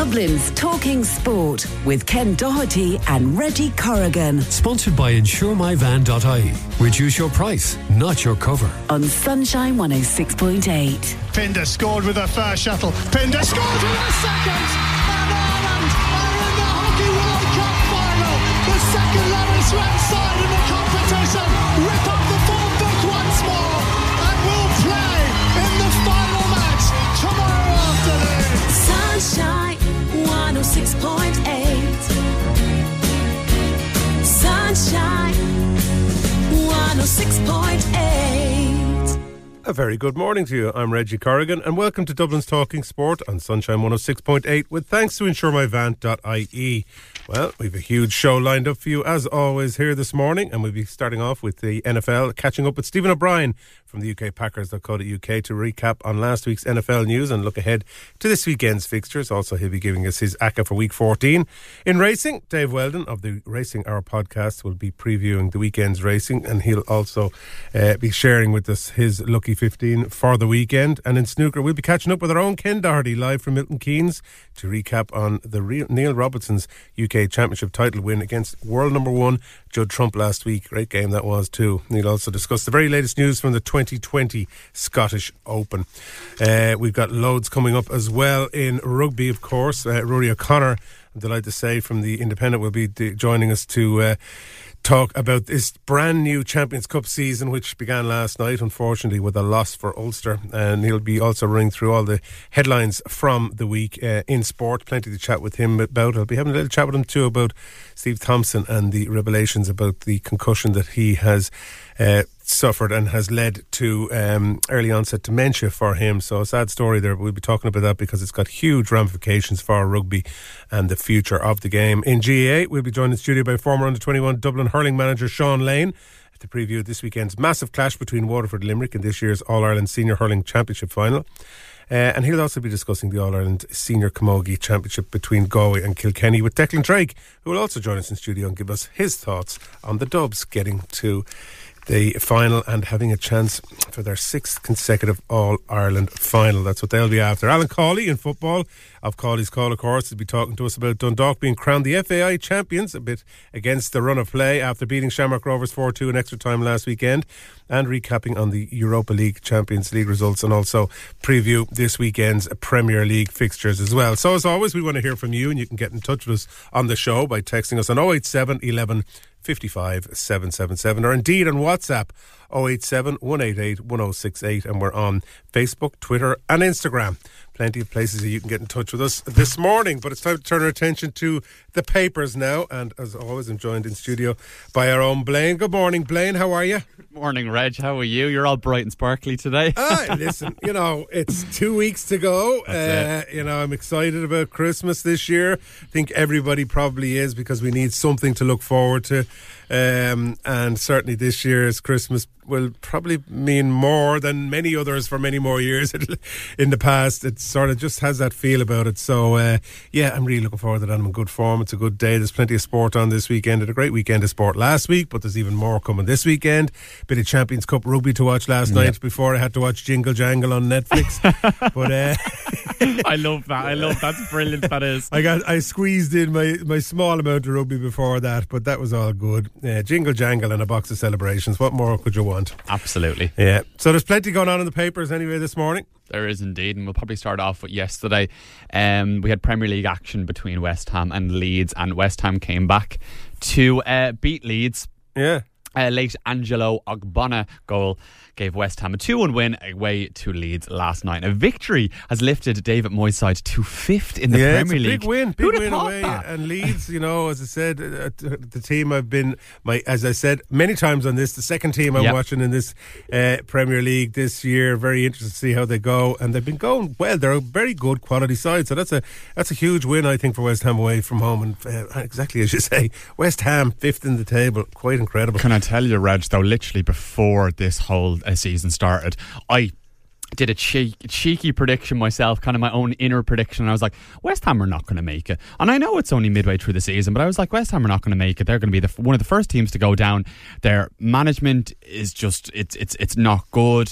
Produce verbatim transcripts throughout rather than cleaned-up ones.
Dublin's Talking Sport with Ken Doherty and Reggie Corrigan. Sponsored by insure my van dot I E. Reduce your price, not your cover. On Sunshine one oh six point eight. Pinder scored with a first shuttle. Pinder scored with a second. And Ireland are in the Hockey World Cup final. The second lowest ranked side in the competition. Rip up the form book once more and will play in the final match tomorrow afternoon. Sunshine one oh six point eight. Sunshine one oh six point eight. A very good morning to you. I'm Reggie Corrigan and welcome to Dublin's Talking Sport on Sunshine one oh six point eight with thanks to insure my van dot I E. Well, we've a huge show lined up for you as always here this morning, and we'll be starting off with the N F L, catching up with Stephen O'Brien from the U K Packers dot co dot U K to recap on last week's N F L news and look ahead to this weekend's fixtures. Also, he'll be giving us his A C C A for week fourteen. In racing, Dave Weldon of the Racing Hour podcast will be previewing the weekend's racing, and he'll also uh, be sharing with us his lucky fifteen for the weekend. And in snooker, we'll be catching up with our own Ken Doherty live from Milton Keynes to recap on the real Neil Robertson's U K Championship title win against world number one Judd Trump last week. Great game that was too. He'll also discuss the very latest news from the twenty twenty Scottish Open. Uh, we've got loads coming up as well in rugby, of course. Uh, Rory O'Connor, I'm delighted to say, from the Independent will be de- joining us to uh, talk about this brand new Champions Cup season, which began last night, unfortunately, with a loss for Ulster. And he'll be also running through all the headlines from the week uh, in sport. Plenty to chat with him about. I'll be having a little chat with him too about Steve Thompson and the revelations about the concussion that he has uh, suffered and has led to um, early onset dementia for him. So a sad story there, but we'll be talking about that because it's got huge ramifications for rugby and the future of the game. In G A A, we'll be joined in studio by former under twenty-one Dublin hurling manager Sean Lane to preview this weekend's massive clash between Waterford and Limerick in this year's All-Ireland Senior Hurling Championship final. Uh, and he'll also be discussing the All-Ireland Senior Camogie Championship between Galway and Kilkenny with Declan Drake, who will also join us in studio and give us his thoughts on the Dubs getting to the final and having a chance for their sixth consecutive All-Ireland final. That's what they'll be after. Alan Cawley in football of Cawley's Call, of course, will be talking to us about Dundalk being crowned the F A I champions, a bit against the run of play after beating Shamrock Rovers four two in extra time last weekend, and recapping on the Europa League Champions League results, and also preview this weekend's Premier League fixtures as well. So as always, we want to hear from you, and you can get in touch with us on the show by texting us on oh eight seven, eleven, fifty-five, seven seven seven, or indeed on WhatsApp oh eight seven, one eight eight, one oh six eight, and we're on Facebook, Twitter and Instagram. Plenty of places that you can get in touch with us this morning, but it's time to turn our attention to the papers now, and as always I'm joined in studio by our own Blaine. Good morning, Blaine, how are you? Good morning, Reg, how are you? You're all bright and sparkly today. Ah, listen, you know, it's two weeks to go. Uh, you know, I'm excited about Christmas this year. I think everybody probably is, because we need something to look forward to. Um, and certainly this year's Christmas will probably mean more than many others for many more years in the past. It sort of just has that feel about it. So uh, yeah, I'm really looking forward to that. I'm in good form. It's a good day. There's plenty of sport on this weekend. Had a great weekend of sport last week, but there's even more coming this weekend. Bit of Champions Cup rugby to watch last yep. night before I had to watch Jingle Jangle on Netflix. But uh, I love that. I love that's brilliant. That is. I got I squeezed in my, my small amount of rugby before that, but that was all good. Uh, Jingle Jangle and a box of celebrations. What more could you want? Absolutely. Yeah. So there's plenty going on in the papers anyway this morning. There is indeed, and we'll probably start off with yesterday. Um, we had Premier League action between West Ham and Leeds, and West Ham came back to uh, beat Leeds. Yeah. Uh, late Angelo Ogbonna goal gave West Ham a two one win away to Leeds last night. A victory has lifted David Moyes' side to fifth in the yeah, Premier League. Yeah, it's a big win, big Who'd win away. That? And Leeds, you know, as I said, uh, the team I've been, my as I said many times on this, the second team I'm yep. watching in this uh, Premier League this year. Very interested to see how they go, and they've been going well. They're a very good quality side, so that's a that's a huge win, I think, for West Ham away from home. And uh, exactly as you say, West Ham fifth in the table, quite incredible. Can I tell you, Reg, though, literally before this whole uh, season started, I did a cheek, cheeky prediction myself, kind of my own inner prediction, and I was like, West Ham are not going to make it. And I know it's only midway through the season, but I was like, West Ham are not going to make it. They're going to be the, one of the first teams to go down. Their management is just, it's it's it's not good.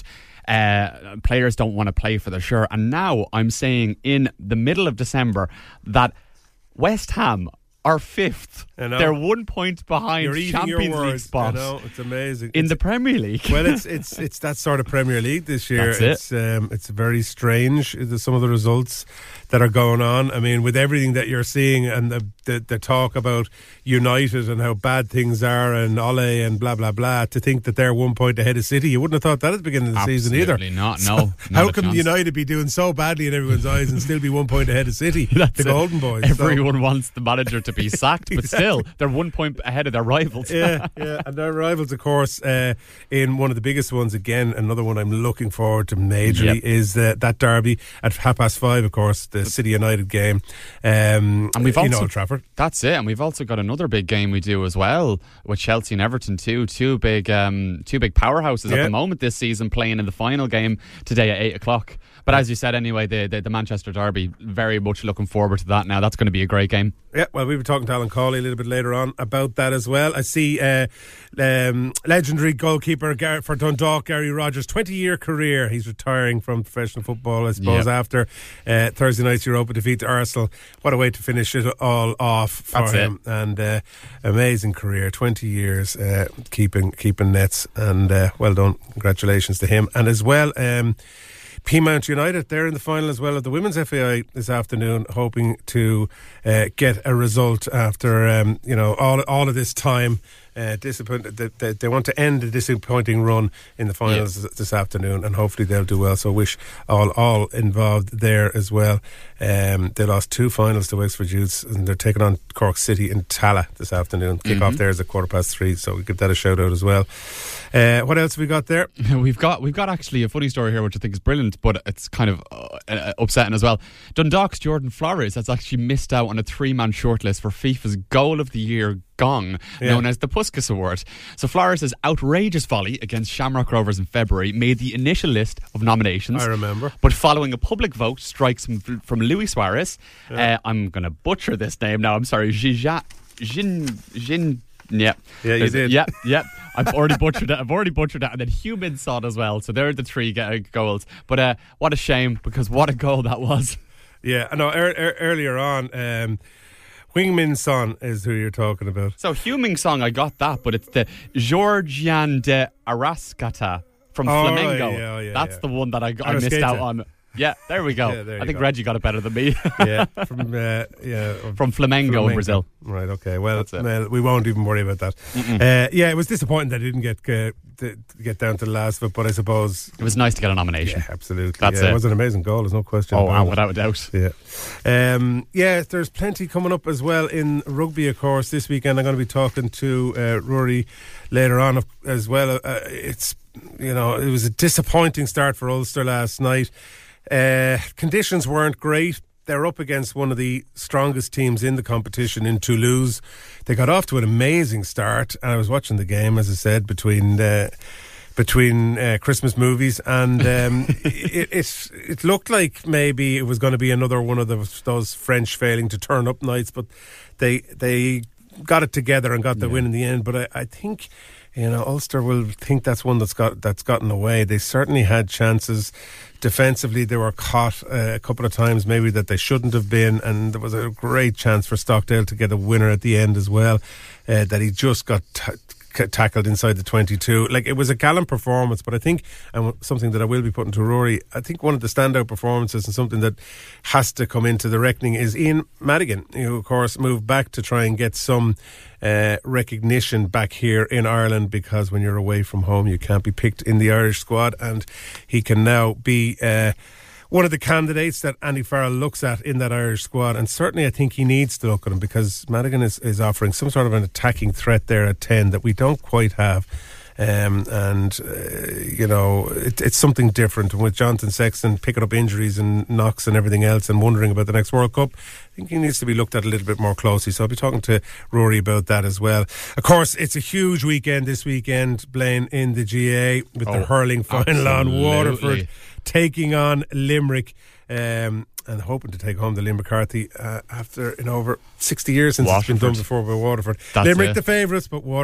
Uh, players don't want to play for the sure. And now I'm saying in the middle of December that West Ham are fifth. They're one point behind You're eating Champions your League words. spots. I know, it's amazing. In it's, the Premier League. Well, it's it's it's that sort of Premier League this year. That's it. It's um, it's very strange. Some of the results that are going on. I mean, with everything that you're seeing and the the, the talk about United and how bad things are and Ole and blah blah blah. To think that they're one point ahead of City, you wouldn't have thought that at the beginning of the Absolutely season either. Absolutely not. So No. not how a can chance. United be doing so badly in everyone's eyes and still be one point ahead of City, the That's it. Golden Boys? Everyone wants the manager to be sacked, but still, they're one point ahead of their rivals. yeah, yeah, and their rivals, of course, uh, in one of the biggest ones again. Another one I'm looking forward to majorly Yep. is uh, that derby at half past five. Of course, the City United game, um, And we've in also Old Trafford. That's it, and we've also got another big game we do as well with Chelsea and Everton too. Two big, um, two big powerhouses Yeah. at the moment this season, playing in the final game today at eight o'clock. But as you said, anyway, the, the the Manchester derby. Very much looking forward to that. Now that's going to be a great game. Yeah, well, we'll be talking to Alan Cawley a little bit later on about that as well. I see uh, um, legendary goalkeeper Gar- for Dundalk, Gary Rogers, twenty-year career. He's retiring from professional football, I suppose, Yep. after uh, Thursday night's Europa defeat to Arsenal. What a way to finish it all off for That's it. him. And uh, amazing career, twenty years uh, keeping keeping nets. And uh, well done. Congratulations to him. And as well... Um, Peamount United, they're in the final as well of the Women's F A I this afternoon, hoping to uh, get a result after um, you know all all of this time. Uh, disappointed they, they, they want to end a disappointing run in the finals Yeah. this, this afternoon, and hopefully they'll do well. So wish all all involved there as well. Um, they lost two finals to Wexford Youths, and they're taking on Cork City in Tala this afternoon. Kick off Mm-hmm. there is at quarter past three, so we give that a shout out as well. Uh, what else have we got there? We've got we've got actually a funny story here, which I think is brilliant, but it's kind of uh, uh, upsetting as well. Dundalk's Jordan Flores has actually missed out on a three-man shortlist for FIFA's Goal of the Year gong, Yeah. known as the Puskas Award. So Flores' outrageous volley against Shamrock Rovers in February made the initial list of nominations. I remember. But following a public vote, strikes from, from Luis Suarez, uh, I'm going to butcher this name now, I'm sorry, Jin, Jin, Jin, yeah. Yeah, you There's- did. Yeah, yeah. I've already butchered it. I've already butchered it. And then Human Son as well. So they're the three uh, goals. But uh, what a shame, because what a goal that was. Yeah, I know. Er, er, earlier on, um, Wingmin Son is who you're talking about. So Human Song, I got that, but it's the Georgian de Arrascata from Oh, Flamengo. right, yeah, yeah, That's yeah. the one that I, got, I missed Arrascaeta. out on. Yeah, there we go. Yeah, there I you think go. Reggie got it better than me. Yeah, from uh, yeah From Flamengo, in Brazil. Right. Okay. Well, That's it. well, we won't even worry about that. Uh, yeah, it was disappointing that I didn't get uh, to get down to the last of it, but I suppose. It was nice to get a nomination. Yeah, absolutely. That's yeah, it. It was an amazing goal. There's no question. Oh, about wow, it. without a doubt. Yeah. Um, yeah, there's plenty coming up as well in rugby, of course, this weekend. I'm going to be talking to uh, Rory later on of- as well. Uh, it's, you know, it was a disappointing start for Ulster last night. Uh, conditions weren't great. They're up against one of the strongest teams in the competition in Toulouse. They got off to an amazing start, and I was watching the game, as I said, between... Uh, between uh, Christmas movies, and um, it, it it looked like maybe it was going to be another one of those, those French failing to turn up nights, but they they got it together and got the Yeah. win in the end. But I, I think, you know, Ulster will think that's one that's got that's gotten away. They certainly had chances. Defensively, they were caught uh, a couple of times maybe that they shouldn't have been, and there was a great chance for Stockdale to get a winner at the end as well, uh, that he just got t- c- tackled inside the twenty-two. Like, it was a gallant performance, but I think, and something that I will be putting to Rory, I think one of the standout performances and something that has to come into the reckoning is Ian Madigan, who of course moved back to try and get some uh, recognition back here in Ireland, because when you're away from home you can't be picked in the Irish squad, and he can now be uh, one of the candidates that Andy Farrell looks at in that Irish squad. And certainly I think he needs to look at him, because Madigan is, is offering some sort of an attacking threat there at ten that we don't quite have. Um, and uh, you know, it, it's something different. And with Jonathan Sexton picking up injuries and knocks and everything else and wondering about the next World Cup, I think he needs to be looked at a little bit more closely. So I'll be talking to Rory about that as well. Of course, it's a huge weekend this weekend, Blaine, in the G A with the Oh, hurling final on absolutely. Waterford taking on Limerick. Um, and hoping to take home the Liam McCarthy uh, after in over sixty years since it's been Waterford. done before by Waterford. That's Limerick it. the favourites, but Waterford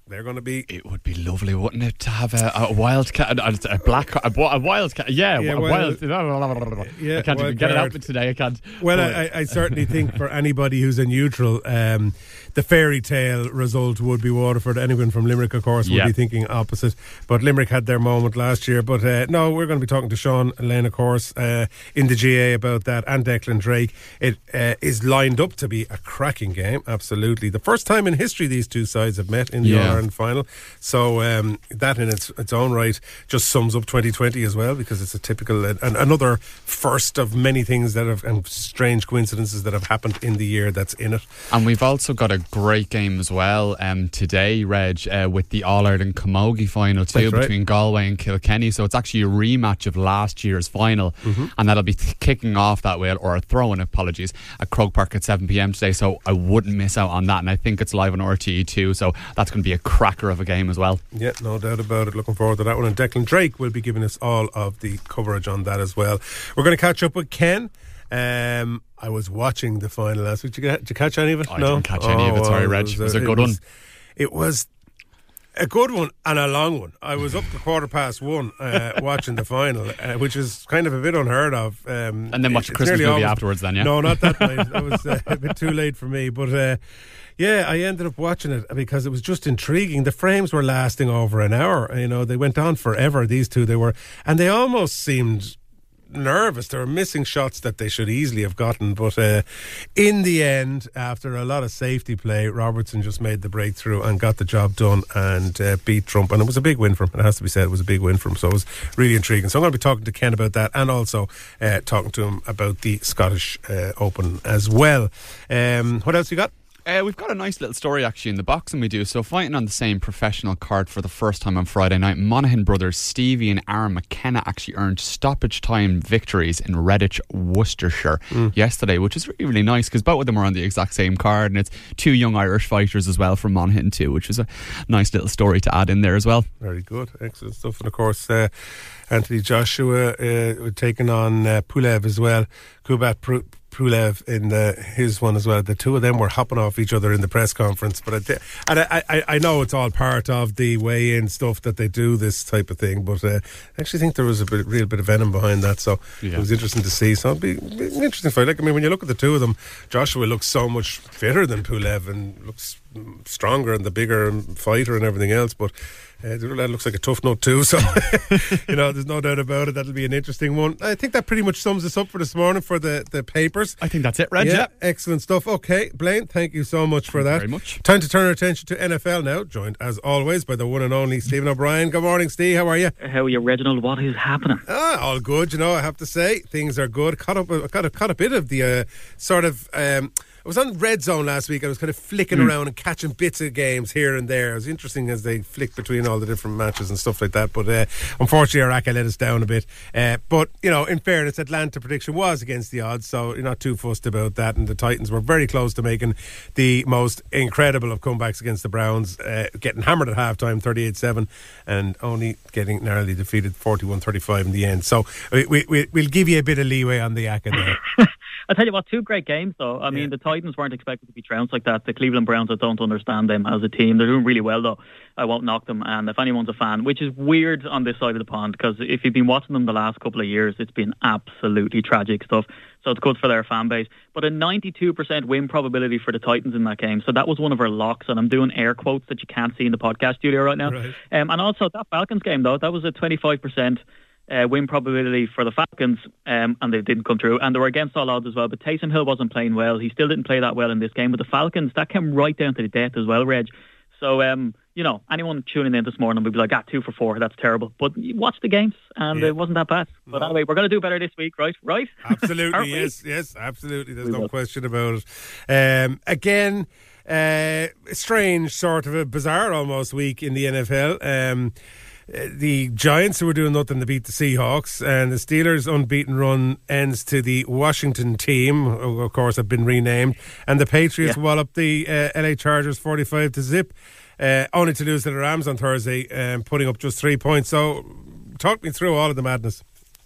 they're going to be. It would be lovely, wouldn't it, to have a, a wild cat, a, a black, a, a wild cat. Yeah, Yeah, a wild- wild. Yeah, I can't even wild get it card. out today. I can't. Well, But- I, I certainly think for anybody who's a neutral, um, the fairy tale result would be Waterford. Anyone from Limerick, of course, would Yeah. be thinking opposite. But Limerick had their moment last year. But uh, no, we're going to be talking to Sean Lane, of course, uh, in the G A about that, and Declan Drake. It uh, is lined up to be a cracking game, absolutely. The first time in history these two sides have met in the Yeah. All-Ireland final. So um, that in its its own right just sums up twenty twenty as well, because it's a typical, uh, an, another first of many things that have, and strange coincidences that have happened in the year that's in it. And we've also got a great game as well um, today, Reg, uh, with the All-Ireland Camogie final too, That's right. between Galway and Kilkenny. So it's actually a rematch of last year's final, Mm-hmm. and that'll be th- kicking off that way, or a throw-in, apologies, at Croke Park at seven p.m. today. So I wouldn't miss out on that, and I think it's live on R T E too. So that's going to be a cracker of a game as well. Yeah, no doubt about it. Looking forward to that one. And Declan Drake will be giving us all of the coverage on that as well. We're going to catch up with Ken. Um, I was watching the final last week. Did you, get, did you catch any of it? I no? didn't catch any of it. Sorry, well, Reg. It was a good one. It was a good one and a long one. I was up to quarter past one uh, watching the final, uh, which is kind of a bit unheard of. Um, And then watch a it's Christmas nearly movie always- afterwards then, yeah? No, not that late. That was uh, a bit too late for me. But uh, yeah, I ended up watching it because it was just intriguing. The frames were lasting over an hour. You know, they went on forever, these two. They were, and they almost seemed nervous. They were missing shots that they should easily have gotten, but uh, in the end, after a lot of safety play, Robertson just made the breakthrough and got the job done and uh, beat Trump, and it was a big win for him. It has to be said, it was a big win for him, so it was really intriguing. So I'm going to be talking to Ken about that, and also uh, talking to him about the Scottish uh, Open as well. Um, what else you got? Uh, we've got a nice little story actually in the boxing we do. So fighting on the same professional card for the first time on Friday night, Monaghan brothers Stevie and Aaron McKenna actually earned stoppage time victories in Redditch, Worcestershire yesterday, which is really, really nice because both of them are on the exact same card, and it's two young Irish fighters as well from Monaghan too, which is a nice little story to add in there as well. Very good, excellent stuff. And of course, uh, Anthony Joshua uh, taking on uh, Pulev as well. Kubat Pru- Pulev in the, his one as well. The two of them were hopping off each other in the press conference. But I, th- and I, I, I know it's all part of the weigh-in stuff that they do, this type of thing. But uh, I actually think there was a bit, real bit of venom behind that. So Yeah. it was interesting to see. So it'll be, be an interesting fight. Like, I mean, when you look at the two of them, Joshua looks so much fitter than Pulev and looks stronger and the bigger fighter and everything else. But Uh, the lad looks like a tough nut too, so you know, there's no doubt about it. That'll be an interesting one. I think that pretty much sums us up for this morning for the, the papers. I think that's it, Reg. Yeah, Yeah. excellent stuff. Okay, Blaine, thank you so much for that. very much. Time to turn our attention to N F L now, joined as always by the one and only Stephen O'Brien. Good morning, Steve. How are you? How are you, Reginald? What is happening? Ah, all good. You know, I have to say things are good. Caught up, I caught a, caught a bit of the uh, sort of. Um, I was on Red Zone last week. I was kind of flicking Mm. around and catching bits of games here and there. It was interesting as they flicked between all the different matches and stuff like that. But uh, unfortunately, Iraq let us down a bit. Uh, but, you know, in fairness, Atlanta prediction was against the odds, so you're not too fussed about that. And the Titans were very close to making the most incredible of comebacks against the Browns, uh, getting hammered at halftime, thirty-eight seven, and only getting narrowly defeated forty-one thirty-five in the end. So we, we, we- we'll give you a bit of leeway on the Aka there. I tell you what, two great games though. I mean, Yeah. the Titans weren't expected to be trounced like that. The Cleveland Browns, I don't understand them as a team. They're doing really well though. I won't knock them. And if anyone's a fan, which is weird on this side of the pond, because if you've been watching them the last couple of years, it's been absolutely tragic stuff. So it's good for their fan base. But a ninety-two percent win probability for the Titans in that game. So that was one of our locks. And I'm doing air quotes that you can't see in the podcast studio right now. Right. Um, and also that Falcons game though, that was a twenty-five percent Uh, win probability for the Falcons, um, and they didn't come through, and they were against all odds as well. But Taysom Hill wasn't playing well. He still didn't play that well in this game. But the Falcons, that came right down to the death as well, Reg. So, um, you know, anyone tuning in this morning would be like, ah, two for four, that's terrible. But you watch the games, and Yeah. it wasn't that bad. But No. anyway, we're going to do better this week, right? Right? Aren't Absolutely, we? yes, yes, absolutely. There's We no will. question about it. Um, again, uh, a strange, sort of a bizarre almost week in the N F L. Um, uh, the Giants, who were doing nothing to beat the Seahawks, and the Steelers' unbeaten run ends to the Washington team, who of course have been renamed, and the Patriots Yeah. wallop the uh, L A Chargers forty-five to zip, uh, only to lose to the Rams on Thursday, um, putting up just three points. So, talk me through all of the madness.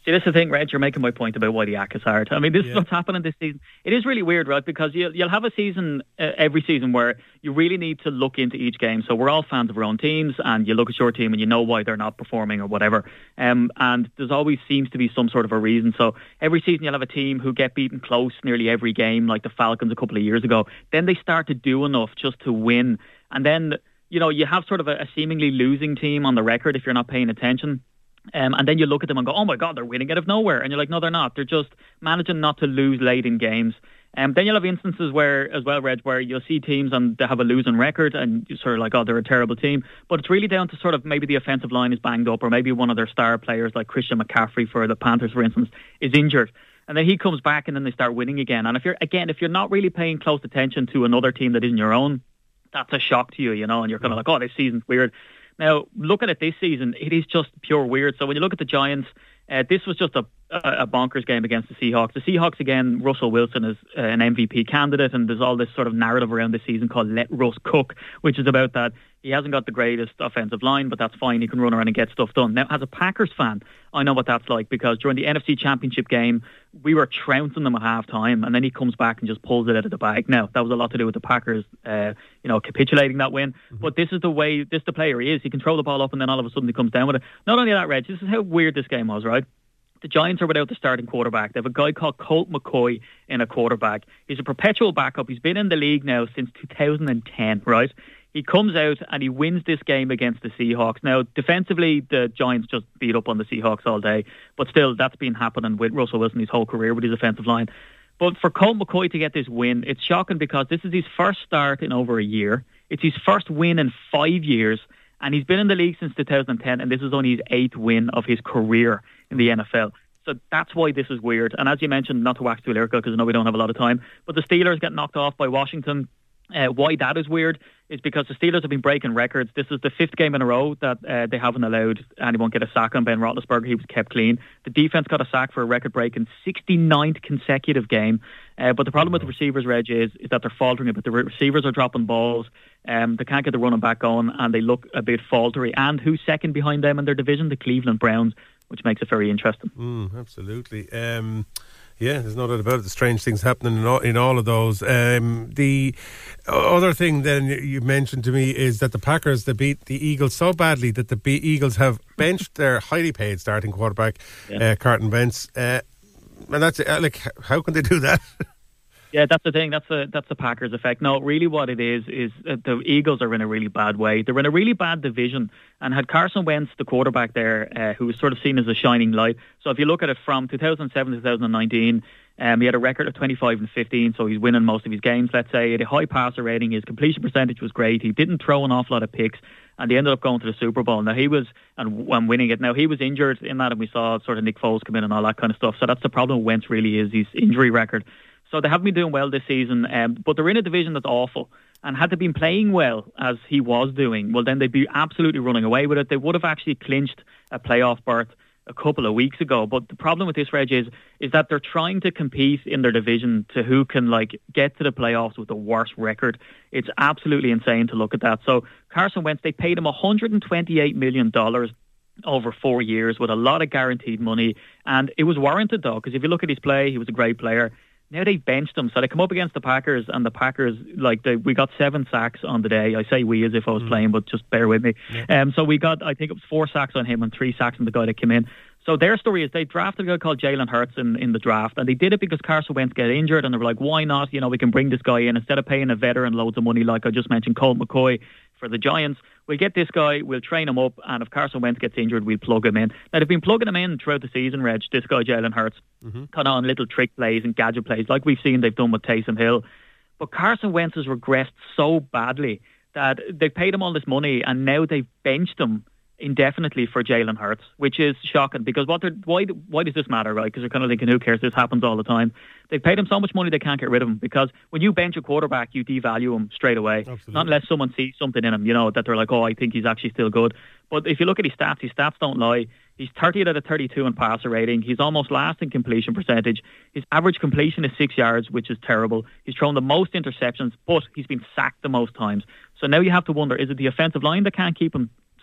See, this is the thing, Reg, you're making my point about why the A C is hard. I mean, this yeah. is what's happening this season. It is really weird, right? Because you'll, you'll have a season, uh, every season, where you really need to look into each game. So we're all fans of our own teams, and you look at your team and you know why they're not performing or whatever. Um, and there's always seems to be some sort of a reason. So every season you'll have a team who get beaten close nearly every game, like the Falcons a couple of years ago. Then they start to do enough just to win. And then, you know, you have sort of a, a seemingly losing team on the record if you're not paying attention. Um, and then you look at them and go, oh my God, they're winning out of nowhere. And you're like, no, they're not. They're just managing not to lose late in games. Um, then you'll have instances where, as well, Reg, where you'll see teams and they have a losing record and you're sort of like, oh, they're a terrible team. But it's really down to sort of maybe the offensive line is banged up, or maybe one of their star players, like Christian McCaffrey for the Panthers, for instance, is injured. And then he comes back and then they start winning again. And if you're, again, if you're not really paying close attention to another team that isn't your own, that's a shock to you, you know, and you're kind of like, oh, this season's weird. Now, looking at this season, it is just pure weird. So when you look at the Giants, uh, this was just a, a bonkers game against the Seahawks. The Seahawks, again, Russell Wilson is uh, an M V P candidate, and there's all this sort of narrative around this season called Let Russ Cook, which is about that he hasn't got the greatest offensive line, but that's fine. He can run around and get stuff done. Now, as a Packers fan, I know what that's like, because during the N F C Championship game, we were trouncing them at half-time, and then he comes back and just pulls it out of the bag. Now, that was a lot to do with the Packers, uh, you know, capitulating that win. Mm-hmm. But this is the way, this is the player he is. He can throw the ball up, and then all of a sudden he comes down with it. Not only that, Reg, this is how weird this game was, right? The Giants are without the starting quarterback. They have a guy called Colt McCoy in a quarterback. He's a perpetual backup. He's been in the league now since two thousand ten, right? He comes out and he wins this game against the Seahawks. Now, defensively, the Giants just beat up on the Seahawks all day. But still, that's been happening with Russell Wilson his whole career with his offensive line. But for Colt McCoy to get this win, it's shocking because this is his first start in over a year. It's his first win in five years. And he's been in the league since two thousand ten, and this is only his eighth win of his career in the N F L. So that's why this is weird. And as you mentioned, not to wax too lyrical because I know we don't have a lot of time, but the Steelers get knocked off by Washington. Uh, why that is weird is because the Steelers have been breaking records. This is the fifth game in a row that uh, they haven't allowed anyone get a sack on Ben Roethlisberger. He was kept clean. The defense got a sack for a record-breaking sixty-ninth consecutive game. Uh, but the problem with the receivers, Reg, is, is that they're faltering a bit. The receivers are dropping balls. Um, they can't get the running back going, and they look a bit faltery. And who's second behind them in their division? The Cleveland Browns, which makes it very interesting. Mm, absolutely. Um, yeah, there's no doubt about it. The strange things happening in all, in all of those. Um, the other thing then you mentioned to me is that the Packers, they beat the Eagles so badly that the B- Eagles have benched their highly paid starting quarterback, yeah. uh, Carson Wentz. Uh, and that's uh, like, how can they do that? Yeah, that's the thing. That's the that's the Packers effect. No, really, what it is is uh, the Eagles are in a really bad way. They're in a really bad division, and had Carson Wentz, the quarterback there, uh, who was sort of seen as a shining light. So if you look at it from two thousand seven to two thousand nineteen, um, he had a record of twenty-five and fifteen, so he's winning most of his games. Let's say he had a high passer rating. His completion percentage was great. He didn't throw an awful lot of picks, and they ended up going to the Super Bowl. Now he was and, and winning it. Now he was injured in that, and we saw sort of Nick Foles come in and all that kind of stuff. So that's the problem with Wentz. Really, is his injury record. So they haven't been doing well this season, um, but they're in a division that's awful. And had they been playing well, as he was doing, well, then they'd be absolutely running away with it. They would have actually clinched a playoff berth a couple of weeks ago. But the problem with this, Reg, is, is that they're trying to compete in their division to who can like get to the playoffs with the worst record. It's absolutely insane to look at that. So Carson Wentz, they paid him one hundred twenty-eight million dollars over four years with a lot of guaranteed money. And it was warranted, though, because if you look at his play, he was a great player. Now they've benched him, so they come up against the Packers, and the Packers, like, they, we got seven sacks on the day. I say we as if I was mm. playing, but just bear with me. Yeah. Um, so we got, I think it was four sacks on him and three sacks on the guy that came in. So their story is they drafted a guy called Jalen Hurts in, in the draft, and they did it because Carson Wentz got injured, and they were like, why not? You know, we can bring this guy in. Instead of paying a veteran loads of money, like I just mentioned, Colt McCoy for the Giants, we'll get this guy, we'll train him up, and if Carson Wentz gets injured, we'll plug him in. Now, they've been plugging him in throughout the season, Reg, this guy Jalen Hurts, mm-hmm. kind of on little trick plays and gadget plays, like we've seen they've done with Taysom Hill. But Carson Wentz has regressed so badly that they've paid him all this money, and now they've benched him indefinitely for Jalen Hurts, which is shocking because what they're, why why does this matter, right? Because they're kind of thinking, who cares? This happens all the time. They've paid him so much money they can't get rid of him because when you bench a quarterback, you devalue him straight away. Absolutely. Not unless someone sees something in him, you know, that they're like, oh, I think he's actually still good. But if you look at his stats, his stats don't lie. He's thirtieth out of thirty-two in passer rating. He's almost last in completion percentage. His average completion is six yards, which is terrible. He's thrown the most interceptions, but he's been sacked the most times. So now you have to wonder, is it the offensive line that can't keep him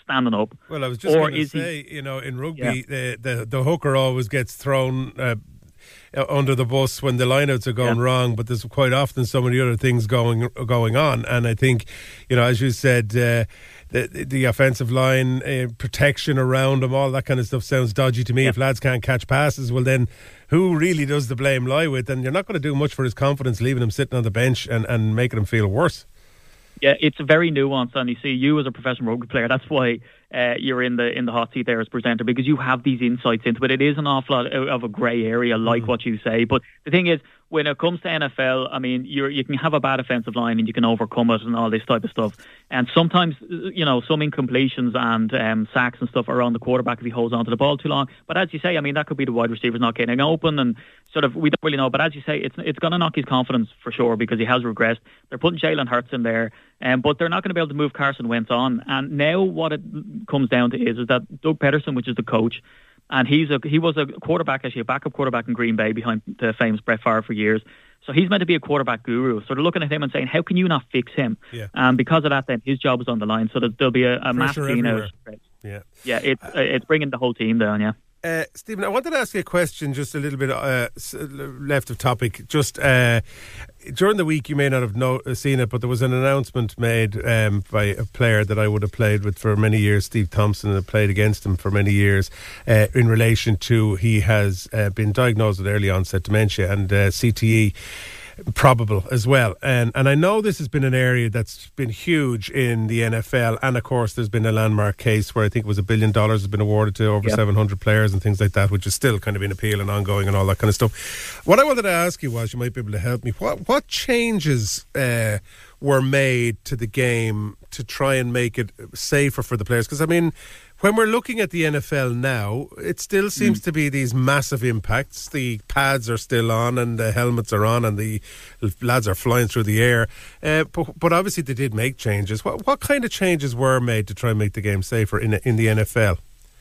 standing up? Well, I was just going to say, he, you know, in rugby, yeah. the, the the hooker always gets thrown uh, under the bus when the lineouts are going yeah. wrong, but there's quite often so many other things going going on. And I think, you know, as you said, uh, the the offensive line uh, protection around them, all that kind of stuff sounds dodgy to me. Yeah. If lads can't catch passes, well then, who really does the blame lie with? And you're not going to do much for his confidence, leaving him sitting on the bench and, and making him feel worse. Yeah, it's very nuanced, and you see, you as a professional rugby player, that's why uh, you're in the in the hot seat there as presenter, because you have these insights into it. It is an awful lot of a grey area, like mm. what you say. But the thing is, when it comes to N F L, I mean, you you can have a bad offensive line and you can overcome it and all this type of stuff. And sometimes, you know, some incompletions and um, sacks and stuff are on the quarterback if he holds on to the ball too long. But as you say, I mean, that could be the wide receivers not getting open and sort of, we don't really know. But as you say, it's it's going to knock his confidence for sure because he has regressed. They're putting Jalen Hurts in there, um, but they're not going to be able to move Carson Wentz on. And now what it comes down to is, is that Doug Peterson, which is the coach, and he's a he was a quarterback, actually a backup quarterback in Green Bay behind the famous Brett Favre for years. So he's meant to be a quarterback guru. So they're looking at him and saying, how can you not fix him? Yeah. And because of that, then his job is on the line. So that there'll be a, a mass clean out. Yeah, yeah, it's uh, it's bringing the whole team down. Yeah. Uh, Stephen, I wanted to ask you a question, just a little bit uh, left of topic. Just uh, during the week, you may not have know, seen it, but there was an announcement made um, by a player that I would have played with for many years, Steve Thompson, and I played against him for many years, uh, in relation to he has uh, been diagnosed with early onset dementia and uh, C T E. Probable as well, and and I know this has been an area that's been huge in the N F L, and of course there's been a landmark case where I think it was a billion dollars has been awarded to over yep. seven hundred players and things like that, which is still kind of in appeal and ongoing and all that kind of stuff. What I wanted to ask you was, you might be able to help me, what what changes uh, were made to the game to try and make it safer for the players? Because I mean, when we're looking at the N F L now, it still seems mm. to be these massive impacts. The pads are still on and the helmets are on and the lads are flying through the air. Uh, but, but obviously they did make changes. What, what kind of changes were made to try and make the game safer in in the N F L?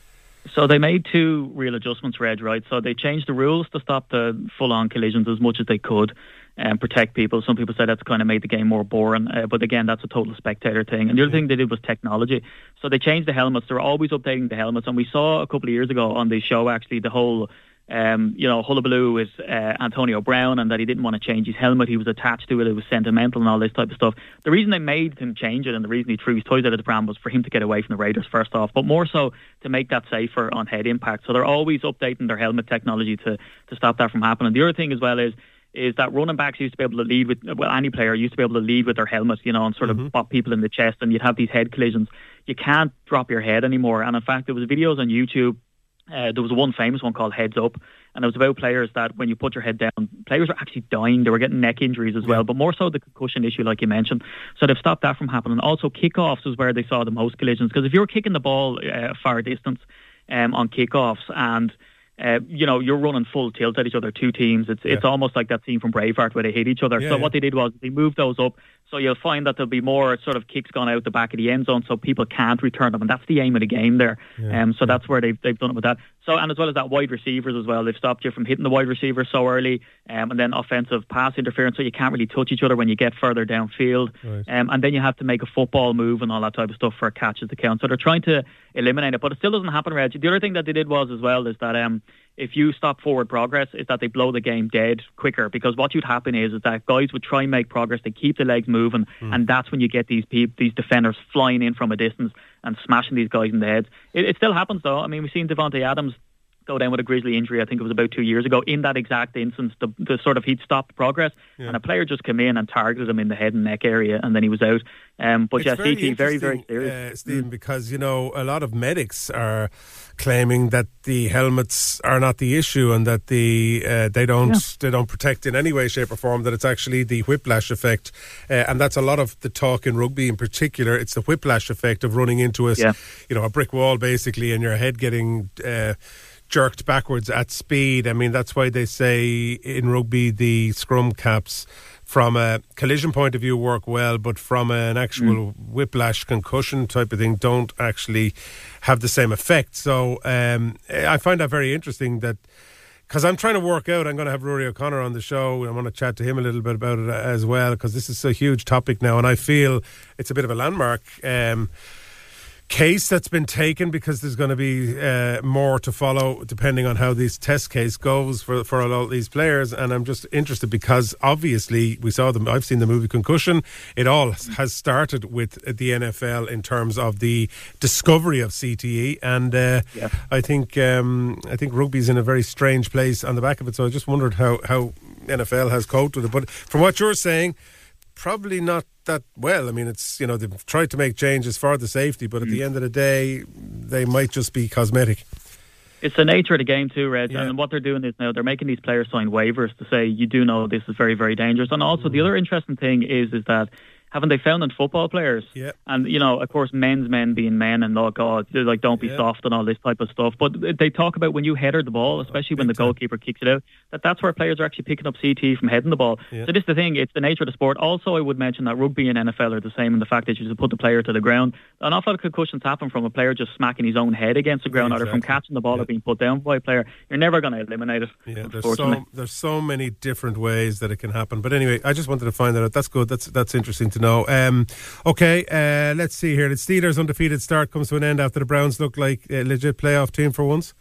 So they made two real adjustments, Reg, right? So they changed the rules to stop the full-on collisions as much as they could and protect people. Some people say that's kind of made the game more boring. Uh, but again, that's a total spectator thing. And the other thing they did was technology. So they changed the helmets. They're always updating the helmets. And we saw a couple of years ago on the show, actually, the whole... Um, you know, hullabaloo with uh, Antonio Brown and that he didn't want to change his helmet. He was attached to it. It was sentimental and all this type of stuff. The reason they made him change it and the reason he threw his toys out of the pram was for him to get away from the Raiders first off, but more so to make that safer on head impact. So they're always updating their helmet technology to, to stop that from happening. The other thing as well is is that running backs used to be able to lead with, well, any player used to be able to lead with their helmet, you know, and sort of mm-hmm. bop people in the chest, and you'd have these head collisions. You can't drop your head anymore. And in fact, there was videos on YouTube. Uh, there was one famous one called Heads Up, and it was about players that when you put your head down, players were actually dying. They were getting neck injuries as well, but more so the concussion issue, like you mentioned. So they've stopped that from happening. Also, kickoffs is where they saw the most collisions, because if you're kicking the ball uh, far distance um, on kickoffs and Uh, you know, you're running full tilt at each other, two teams. It's yeah. it's almost like that scene from Braveheart where they hit each other. Yeah, so yeah. what they did was they moved those up. So you'll find that there'll be more sort of kicks gone out the back of the end zone so people can't return them. And that's the aim of the game there. Yeah. Um, so yeah. that's where they've, they've done it with that. So, and as well as that, wide receivers as well. They've stopped you from hitting the wide receiver so early. Um, and then offensive pass interference, so you can't really touch each other when you get further downfield. Right. Um, and then you have to make a football move and all that type of stuff for catches to count. So they're trying to eliminate it. But it still doesn't happen, Reg. The other thing that they did was as well is that... Um, if you stop forward progress, is that they blow the game dead quicker, because what would happen is, is that guys would try and make progress, they keep the legs moving, mm. and that's when you get these pe- these defenders flying in from a distance and smashing these guys in the heads. It, it still happens though. I mean, we've seen Devontae Adams go down with a grisly injury, I think it was about two years ago. In that exact instance, the, the sort of he'd stopped progress, yeah. and a player just came in and targeted him in the head and neck area, and then he was out. Um, but it's yeah, very C T very, very serious. Uh, Stephen, mm. because, you know, a lot of medics are claiming that the helmets are not the issue and that the uh, they don't yeah. they don't protect in any way, shape or form, that it's actually the whiplash effect. Uh, and that's a lot of the talk in rugby in particular. It's the whiplash effect of running into a, yeah. you know, a brick wall basically, and your head getting... Uh, jerked backwards at speed. I mean, that's why they say in rugby the scrum caps from a collision point of view work well, but from an actual mm. whiplash concussion type of thing don't actually have the same effect. So um, I find that very interesting, that because I'm trying to work out, I'm going to have Rory O'Connor on the show. I want to chat to him a little bit about it as well, because this is a huge topic now, and I feel it's a bit of a landmark um case that's been taken, because there's going to be uh, more to follow depending on how this test case goes for for all these players. And I'm just interested because obviously we saw them. I've seen the movie Concussion. It all has started with the N F L in terms of the discovery of C T E, and uh, yeah. I think um, I think rugby's in a very strange place on the back of it. So I just wondered how how N F L has coped with it. But from what you're saying, probably not that well. I mean, it's, you know, they've tried to make changes for the safety, but at mm. the end of the day, they might just be cosmetic. It's the nature of the game too, Reg. Yeah. And what they're doing is now they're making these players sign waivers to say, you do know this is very, very dangerous. And also mm. the other interesting thing is is that haven't they found in football players? Yeah. And, you know, of course, men's men being men and, oh, God, they're like, don't be yeah. soft and all this type of stuff. But they talk about when you header the ball, especially oh, when the time. goalkeeper kicks it out, that that's where players are actually picking up C T from heading the ball. Yeah. So this is the thing. It's the nature of the sport. Also, I would mention that rugby and N F L are the same in the fact that you just put the player to the ground. An awful lot of concussions happen from a player just smacking his own head against the ground, yeah, exactly. either from catching the ball yeah. or being put down by a player. You're never going to eliminate it. Yeah, there's so, there's so many different ways that it can happen. But anyway, I just wanted to find that out. That's good. That's, that's interesting to know. Um, Okay, uh, let's see here. The Steelers' undefeated start comes to an end after the Browns look like a legit playoff team for once.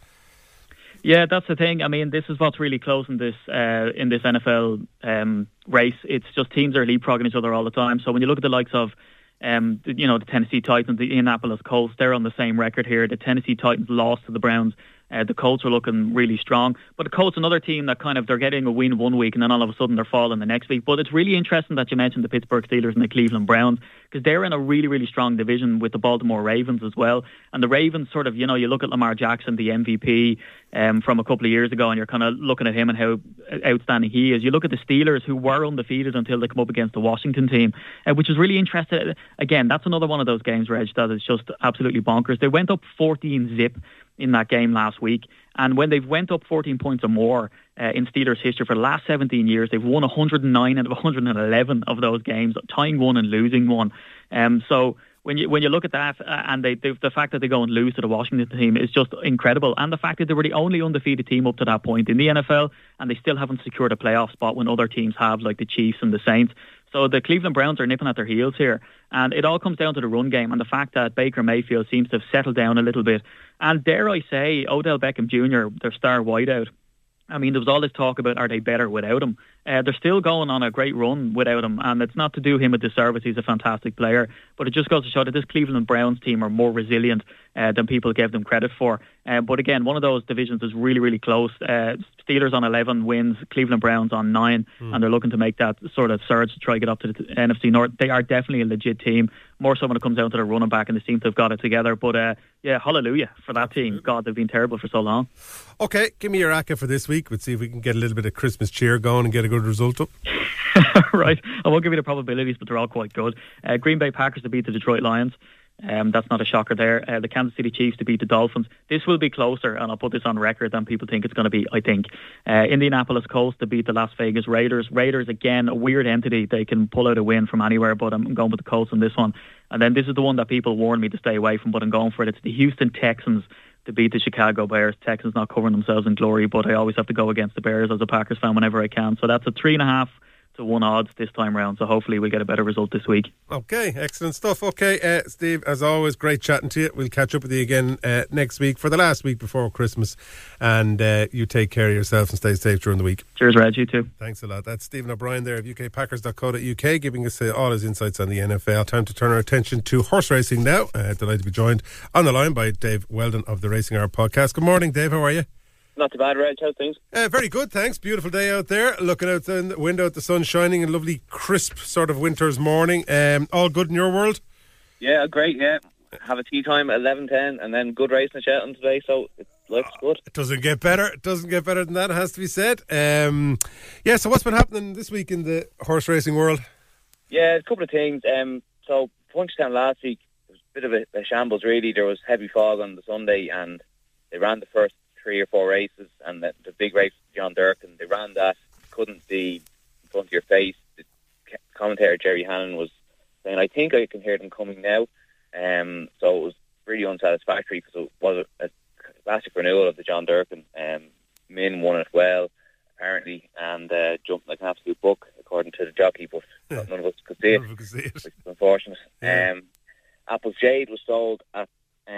Yeah, that's the thing. I mean, this is what's really close in this uh, in this N F L um, race. It's just teams are leapfrogging each other all the time. So when you look at the likes of, um, the, you know, the Tennessee Titans, the Indianapolis Colts, they're on the same record here. The Tennessee Titans lost to the Browns. Uh, the Colts are looking really strong. But the Colts, another team that kind of, they're getting a win one week and then all of a sudden they're falling the next week. But it's really interesting that you mentioned the Pittsburgh Steelers and the Cleveland Browns, because they're in a really, really strong division with the Baltimore Ravens as well. And the Ravens sort of, you know, you look at Lamar Jackson, the M V P um, from a couple of years ago, and you're kind of looking at him and how outstanding he is. You look at the Steelers, who were undefeated until they come up against the Washington team, uh, which is really interesting. Again, that's another one of those games, Reg, that is just absolutely bonkers. They went up fourteen zip in that game last week, and when they've went up fourteen points or more uh, in Steelers history for the last seventeen years, they've won one hundred nine out of one hundred eleven of those games, tying one and losing one. Um, so when you when you look at that, uh, and they, they, the fact that they go and lose to the Washington team is just incredible, and the fact that they were the only undefeated team up to that point in the N F L, and they still haven't secured a playoff spot when other teams have, like the Chiefs and the Saints. So the Cleveland Browns are nipping at their heels here. And it all comes down to the run game and the fact that Baker Mayfield seems to have settled down a little bit. And dare I say, Odell Beckham Junior, their star wideout, I mean, there was all this talk about, are they better without him? Uh, they're still going on a great run without him, and it's not to do him a disservice. He's a fantastic player, but it just goes to show that this Cleveland Browns team are more resilient uh, than people gave them credit for. Uh, but again, one of those divisions is really, really close. Uh, Steelers on eleven wins, Cleveland Browns on nine, mm. and they're looking to make that sort of surge to try to get up to the N F C North. They are definitely a legit team, more so when it comes down to the running back, and they seem to have got it together. But uh, yeah, hallelujah for that team. God, they've been terrible for so long. Okay, give me your A C C A for this week. Let's see if we can get a little bit of Christmas cheer going and get a good result up. Right, I won't give you the probabilities, but they're all quite good. Uh, Green Bay Packers to beat the Detroit Lions. Um, that's not a shocker there. Uh, the Kansas City Chiefs to beat the Dolphins. This will be closer, and I'll put this on record, than people think it's going to be, I think. Uh, Indianapolis Colts to beat the Las Vegas Raiders. Raiders, again, a weird entity. They can pull out a win from anywhere, but I'm going with the Colts on this one. And then this is the one that people warned me to stay away from, but I'm going for it. It's the Houston Texans to beat the Chicago Bears. Texans not covering themselves in glory, but I always have to go against the Bears as a Packers fan whenever I can. So that's a three and a half to one odds this time round, so hopefully we'll get a better result this week. Okay, excellent stuff. Okay, uh, Steve, as always, great chatting to you. We'll catch up with you again uh, next week for the last week before Christmas, and uh, you take care of yourself and stay safe during the week. Cheers, Reg, you too. Thanks a lot. That's Stephen O'Brien there of U K Packers dot co dot U K, giving us uh, all his insights on the N F L. Time to turn our attention to horse racing now. Uh, delighted to be joined on the line by Dave Weldon of the Racing Hour podcast. Good morning, Dave. How are you? Not too bad, Reg. How's things? Uh, very good, thanks. Beautiful day out there. Looking out the window at the sun shining, and lovely, crisp sort of winter's morning. Um, all good in your world? Yeah, great, yeah. Have a tea time at eleven ten, and then good racing at Shetland today, so it looks good. It doesn't get better. It doesn't get better than that, it has to be said. Um, yeah, so what's been happening this week in the horse racing world? Yeah, a couple of things. Um, so, Punchestown last week, it was a bit of a, a shambles, really. There was heavy fog on the Sunday, and they ran the first three or four races, and the, the big race, John Durkin, they ran that, couldn't see in front of your face. The commentator Jerry Hannon was saying, I think I can hear them coming now. Um, so it was really unsatisfactory, because it was a, a classic renewal of the John Durkin. Um, Min won it well, apparently, and uh, jumped like an absolute buck, according to the jockey, but yeah. none of us could see it, could see it. which is unfortunate. Yeah. Um, Apple's Jade was sold at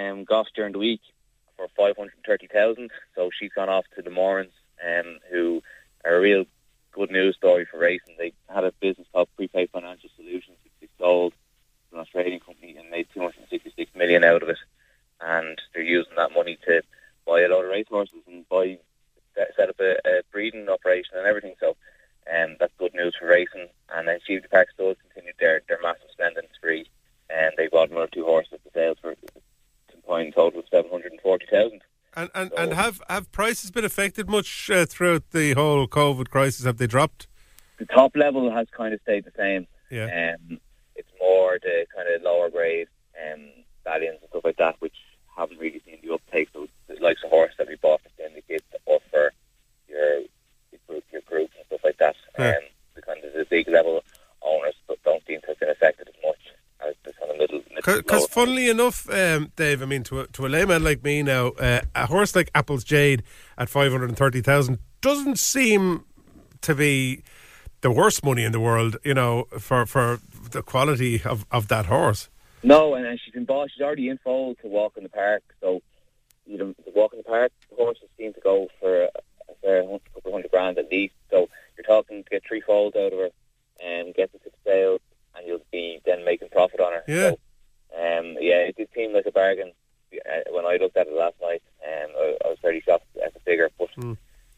um, Goss during the week for five hundred thirty thousand. So she's gone off to the Morans, um, who are a real good news story for racing. They had a business called Prepaid Financial Solutions, which they sold to an Australian company and made two hundred sixty-six million out of it. And they're using that money to buy a load of racehorses and buy set up a, a breeding operation and everything. So um, that's good news for racing. And then Sheveley Park Stud continued their, their massive spending spree, and they bought another two horses at the sales for a combined total of seven hundred forty thousand. And and, so, and have, have prices been affected much uh, throughout the whole COVID crisis? Have they dropped? The top level has kind of stayed the same. Yeah. Um, it's more the kind of lower grade um, stallions and stuff like that, which haven't really seen the uptake. So the likes of horse that we bought for syndicates or for your your group, your groups and stuff like that. Yeah. Um, the kind of the big level owners but don't seem to have been affected as much as the kind of middle. Because funnily enough, um, Dave, I mean, to a, to a layman like me now, uh, a horse like Apple's Jade at five hundred thirty thousand doesn't seem to be the worst money in the world, you know, for, for the quality of, of that horse. No, and, and she's been bought. She's already in foal to walk in the park. So, you know, the walk in the park horses seem to go for a, a fair hundred, couple of hundred grand at least. So you're talking to get three foals out of her and get it to sale, and you'll be then making profit on her. Yeah. So, um, yeah, it did seem like a bargain uh, when I looked at it last night. Um, I, I was very shocked at the figure, but mm.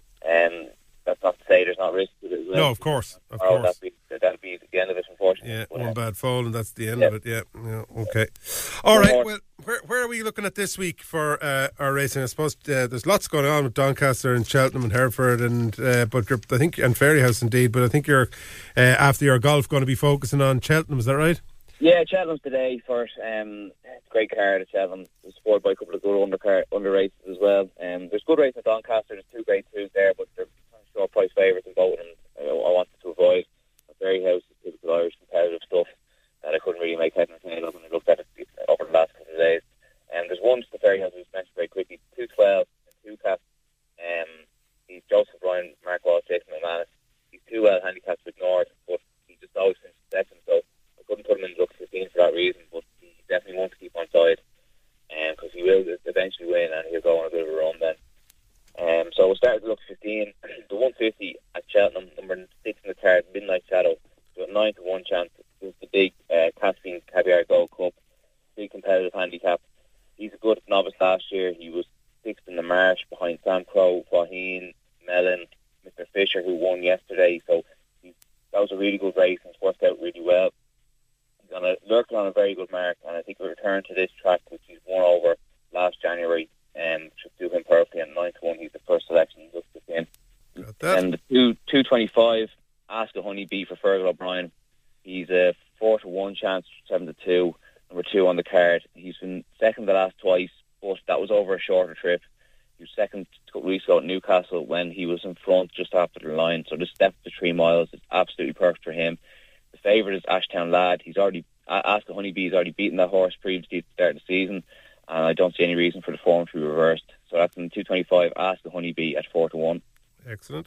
um, that's not to say there's not risk with it as well. No, of course, of oh, course. That'd be, that'd be the end of it, unfortunately. Yeah, but, one uh, bad fall and that's the end yeah. of it. Yeah, yeah, okay. All right. Well, where where are we looking at this week for uh, our racing? I suppose uh, there's lots going on with Doncaster and Cheltenham and Hereford, and uh, but you're, I think and Fairyhouse indeed. But I think you're uh, after your golf going to be focusing on Cheltenham. Is that right? Yeah, Cheltenham's today first. Um, it's a great card at Cheltenham. It's supported by a couple of good under under races as well. Um, there's good races at Doncaster. There's two great twos there, but they're short price favourites in both of them. I, I wanted to avoid. Fairyhouse is typical Irish competitive stuff that I couldn't really make head and tail of when I looked at it over the last couple of days. And um, there's one to Fairyhouse who's mentioned very quickly, two twelve and two caps. Um, he's Joseph Ryan, Mark Walsh, Jason McManus. He's too well handicapped with North, but he just always finishes second, so I couldn't put him in Lux fifteen for that reason, but he definitely wants to keep on side because um, he will eventually win and he'll go on a bit of a run then. Um, so we'll start with Lux fifteen. The one fifty at Cheltenham, number six in the card, Midnight Shadow. So a nine to one chance. This is the big uh, Caspian Caviar Gold Cup, big competitive handicap. He's a good novice last year. He was sixth in the Marsh behind Sam Crow, Faheen, Mellon, Mister Fisher, who won yesterday. So he, that was a really good race and it's worked out really well. He's on a, lurking on a very good mark, and I think a return to this track, which he's won over last January, um, should do him perfectly. And nine to one, he's the first selection. Just in. And the two two twenty five, Ask a Honeybee for Fergal O'Brien. He's a four to one chance, seven to two. Number two on the card. He's been second the last twice, but that was over a shorter trip. He was second a couple of weeks ago at Newcastle when he was in front just after the line. So this step to three miles is absolutely perfect for him. The favourite is Ashtown Lad. He's already Ask a Honeybee. He's already beaten that horse previously at the start of the season, and I don't see any reason for the form to be reversed. So that's in two twenty five. Ask a Honeybee at four to one. Excellent.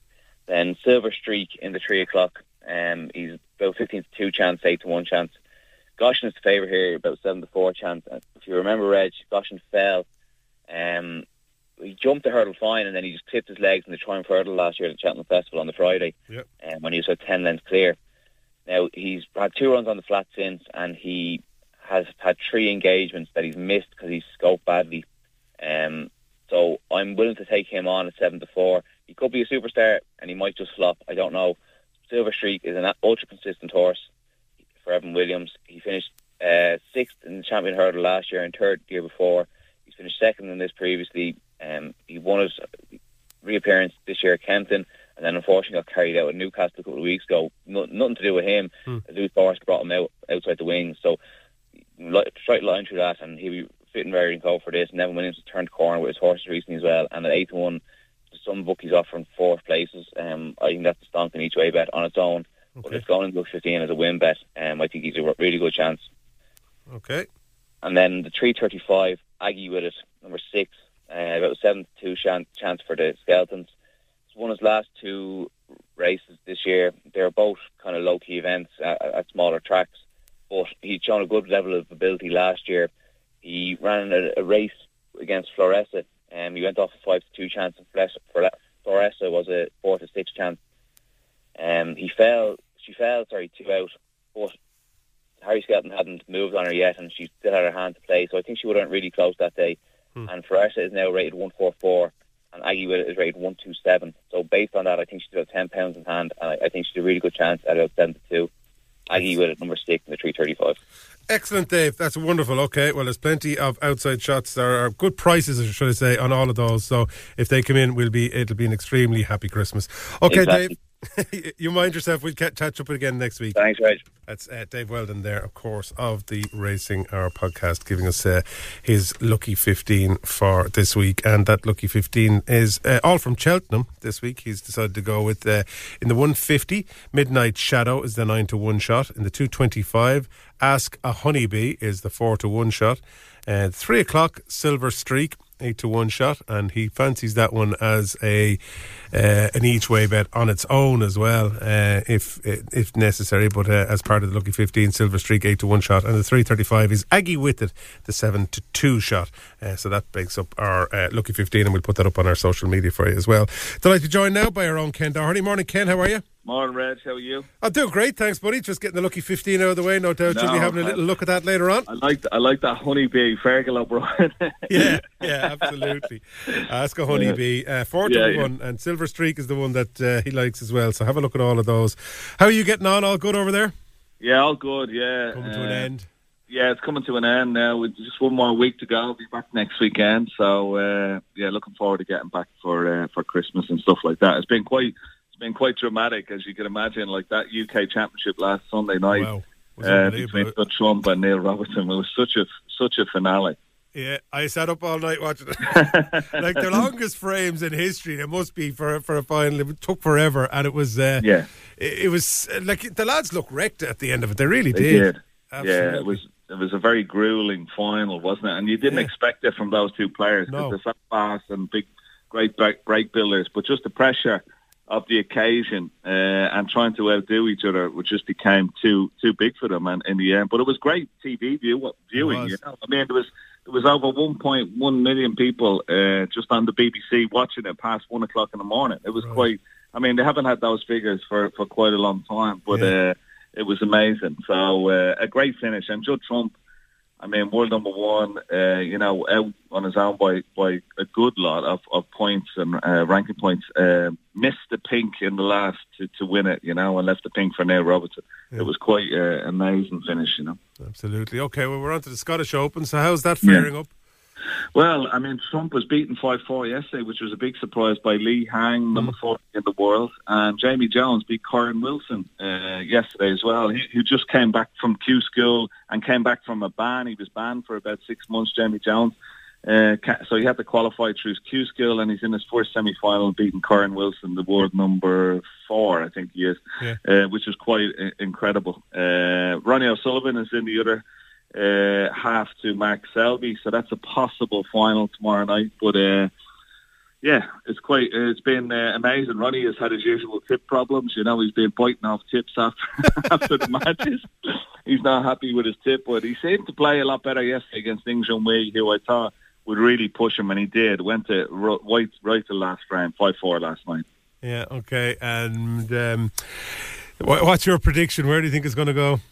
Then Silver Streak in the three o'clock. Um, he's about fifteen to two chance, eight to one chance. Goshen is the favourite here, about seven to four chance. If you remember, Reg, Goshen fell. Um, he jumped the hurdle fine, and then he just clipped his legs in the Triumph Hurdle last year at the Cheltenham Festival on the Friday. Yep. Um, when he was about ten lengths clear. Now he's had two runs on the flat since, and he has had three engagements that he's missed because he's scoped badly. Um, so I'm willing to take him on at seven to four. He could be a superstar, and he might just flop. I don't know. Silver Streak is an ultra consistent horse for Evan Williams. He finished uh, sixth in the Champion Hurdle last year and third the year before. He's finished second in this previously. Um, he won his reappearance this year at Kempton, and then unfortunately got carried out at Newcastle a couple of weeks ago. No, nothing to do with him. Hmm. Louis Forrest brought him out outside the wings. So straight line through that, and he'll be fitting very in code for this. And Evan Williams has turned the corner with his horses recently as well. And at eight to one, some bookies offering fourth places. Um, I think that's a stonking each way bet on its own. Okay. But it's going into fifteen as a win bet. Um, I think he's a really good chance. Okay. And then the three thirty-five, Aggie with it, number six, uh, about seven to two chance, chance for the Skeletons. He's won his last two races this year. They're both kind of low-key events at, at smaller tracks. But he'd shown a good level of ability last year. he ran a, a race against Floresa. Um, he went off a five to two chance, and Floresa was a four to six chance. Um, he fell. She fell. Sorry, two out. But Harry Skelton hadn't moved on her yet, and she still had her hand to play. So I think she would have went really close that day. Hmm. And Floresa is now rated one four four, and Aggie Willett is rated one two seven. So based on that, I think she's about ten pounds in hand, and I, I think she's a really good chance at about seven to two. Aggie Willett number six in the three thirty five. Excellent, Dave. That's wonderful. Okay, well, there's plenty of outside shots. There are good prices, should I say, on all of those. So if they come in, we'll be it'll be an extremely happy Christmas. Okay, exactly. Dave. You mind yourself. We'll catch up again next week. Thanks, Reg. That's uh, Dave Weldon there, of course, of the Racing Hour podcast, giving us uh, his lucky fifteen for this week. And that lucky fifteen is uh, all from Cheltenham this week. He's decided to go with uh, in the one fifty, Midnight Shadow is the nine to one shot. In the two twenty-five, Ask a Honeybee is the four to one shot. Uh, three o'clock, Silver Streak, eight to one shot, and he fancies that one as a uh, an each way bet on its own as well, uh, if if necessary. But uh, as part of the lucky fifteen, Silver Streak eight to one shot, and the three thirty five is Aggie Willett, the seven to two shot. Uh, so that breaks up our uh, lucky fifteen, and we'll put that up on our social media for you as well. Delighted to join now by our own Ken Doherty. Morning, Ken. How are you? Morning, Reg. How are you? I'm doing great, thanks, buddy. Just getting the lucky fifteen out of the way. No doubt no, you'll be having a little look at that later on. I like I like that honeybee, Fergal O'Brien. yeah, yeah, absolutely. Ask a Honeybee, uh, four to yeah, one, yeah. and Silver Streak is the one that uh, he likes as well. So have a look at all of those. How are you getting on? All good over there? Yeah, all good. Yeah, coming to uh, an end. Yeah, it's coming to an end now. With just one more week to go. I'll be back next weekend. So uh, yeah, looking forward to getting back for uh, for Christmas and stuff like that. It's been quite. It's been quite dramatic, as you can imagine, like that U K Championship last Sunday night. Wow. Uh, between Judd Trump and Neil Robertson. It was such a such a finale. Yeah, I sat up all night watching it. Like the longest frames in history, it must be for for a final. It took forever, and it was uh, yeah. It, it was uh, like the lads looked wrecked at the end of it. They really they did. did. Absolutely. Yeah, it was it was a very grueling final, wasn't it? And you didn't yeah. expect it from those two players because no. they're so fast and big, great break, break builders. But just the pressure of the occasion uh, and trying to outdo each other, which just became too too big for them, and in the end. But it was great T V view, viewing. You know, I mean, there was there was over one point one million people uh, just on the B B C watching it past one o'clock in the morning. It was right. quite. I mean, they haven't had those figures for, for quite a long time, but yeah. uh, it was amazing. So uh, a great finish, and Judd Trump. I mean, world number one, uh, you know, out on his own by, by a good lot of, of points and uh, ranking points. Uh, missed the pink in the last to, to win it, you know, and left the pink for Neil Robertson. Yeah. It was quite an uh, amazing finish, you know. Absolutely. Okay, well, we're on to the Scottish Open, so how's that faring yeah. up? Well, I mean, Trump was beaten five four yesterday, which was a big surprise by Lee Hang, number mm. four in the world, and Jamie Jones beat Corin Wilson uh, yesterday as well. He, he just came back from Q School and came back from a ban. He was banned for about six months, Jamie Jones. Uh, so he had to qualify through his Q School, and he's in his first semi-final beating Corin Wilson, the world number four, I think he is, yeah. uh, which is quite uh, incredible. Uh, Ronnie O'Sullivan is in the other Uh, half to Mark Selby, so that's a possible final tomorrow night. But uh, yeah, it's quite. Uh, it's been uh, amazing. Ronnie has had his usual tip problems. You know, he's been biting off tips after after the matches. He's not happy with his tip, but he seemed to play a lot better yesterday against Ding Junhui, who I thought would really push him, and he did. Went to right right to last round, five four last night. Yeah. Okay. And um, what's your prediction? Where do you think it's going to go?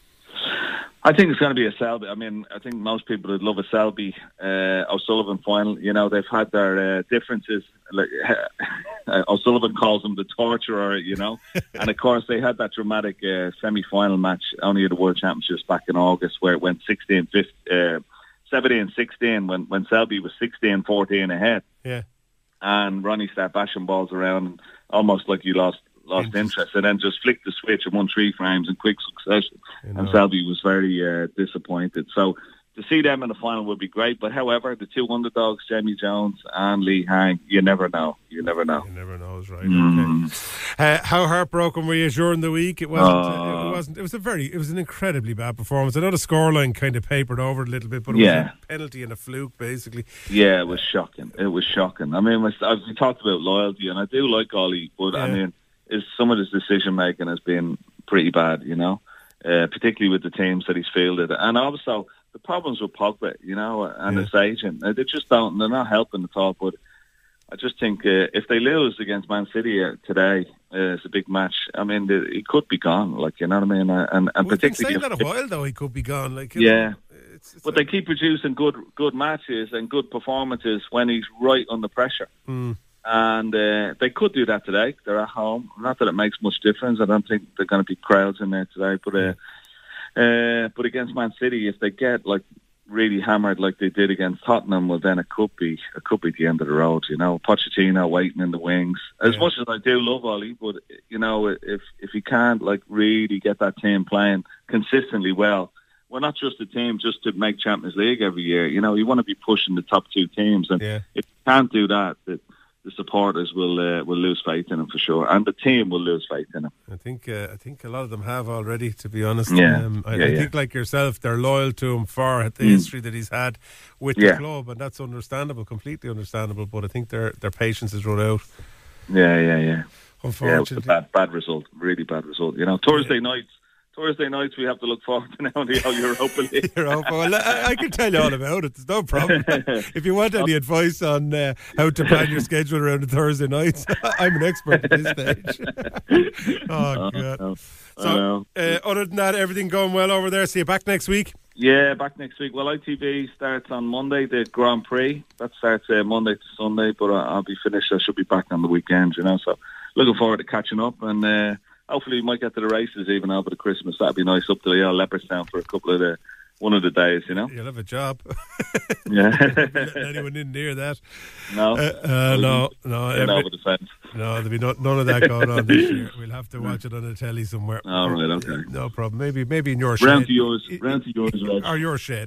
I think it's going to be a Selby. I mean, I think most people would love a Selby uh, O'Sullivan final. You know, they've had their uh, differences. Like, uh, O'Sullivan calls him the torturer, you know. And, of course, they had that dramatic uh, semi-final match only at the World Championships back in August where it went sixteen, fifteen, uh, seventeen sixteen when, when Selby was sixteen fourteen ahead. Yeah. And Ronnie started bashing balls around almost like you lost lost interest, and then just flicked the switch and won three frames in quick succession. You know. And Selby was very uh, disappointed. So to see them in the final would be great. But however, the two underdogs, Jamie Jones and Lee Hang, you never know. You never know. You never know is right. Mm. Okay. Uh, how heartbroken were you during the week? It wasn't. Uh, uh, it wasn't. It was a very. It was an incredibly bad performance. I know the scoreline kind of papered over a little bit, but it yeah. was a penalty and a fluke, basically. Yeah, it was shocking. It was shocking. I mean, we talked about loyalty, and I do like Ollie, but yeah. I mean. Is some of his decision making has been pretty bad, you know, uh, particularly with the teams that he's fielded, and also the problems with Pogba, you know, and Yeah. his agent. They just don't. They're not helping at all. But I just think uh, if they lose against Man City uh, today, uh, it's a big match. I mean, the, he could be gone. Like, you know what I mean? Uh, and and We've been particularly saying if, that a while, though. He could be gone. Like, you yeah. know, it's, it's but like, they keep producing good good matches and good performances when he's right under pressure. Mm. And uh, they could do that today. They're at home. Not that it makes much difference. I don't think they're going to be crowds in there today. But uh, uh, but against Man City, if they get like really hammered like they did against Tottenham, well then it could be it could be the end of the road. You know, Pochettino waiting in the wings. As Yeah. much as I do love Ollie, but you know, if if he can't like really get that team playing consistently well. We're not just a team just to make Champions League every year. You know, you want to be pushing the top two teams, and Yeah. if you can't do that, the, the supporters will uh, will lose faith in him for sure, and the team will lose faith in him. I think uh, I think a lot of them have already, to be honest. Yeah. Um, I, Yeah, I yeah. think, like yourself, they're loyal to him for the Mm. history that he's had with Yeah. the club, and that's understandable, completely understandable. But I think their their patience has run out, Yeah, yeah, yeah. Yeah, it was a unfortunately. bad, bad result, really bad result. You know, Thursday nights, Thursday nights we have to look forward to now the whole Europa League. You're off. Well, I, I can tell you all about it. There's no problem. If you want any advice on uh, how to plan your schedule around the Thursday nights, I'm an expert at this stage. Oh, God. know. I So, know. uh, other than that, everything going well over there? See you back next week? Yeah, back next week. Well, I T V starts on Monday, the Grand Prix. That starts uh, Monday to Sunday, but I, I'll be finished. I should be back on the weekend, you know. So, looking forward to catching up, and uh, hopefully we might get to the races even over the Christmas. That'd be nice up to the uh, Leopardstown for a couple of the one of the days, you know. You'll have a job. Yeah. Letting anyone in near that? No, Uh, uh, no, no. Getting every- over the fence. No, there'll be no, none of that going on this year. We'll have to watch it on the telly somewhere. All right, okay. No problem. Maybe maybe in your Round shed. to yours, round to yours, Reg. Or your shed.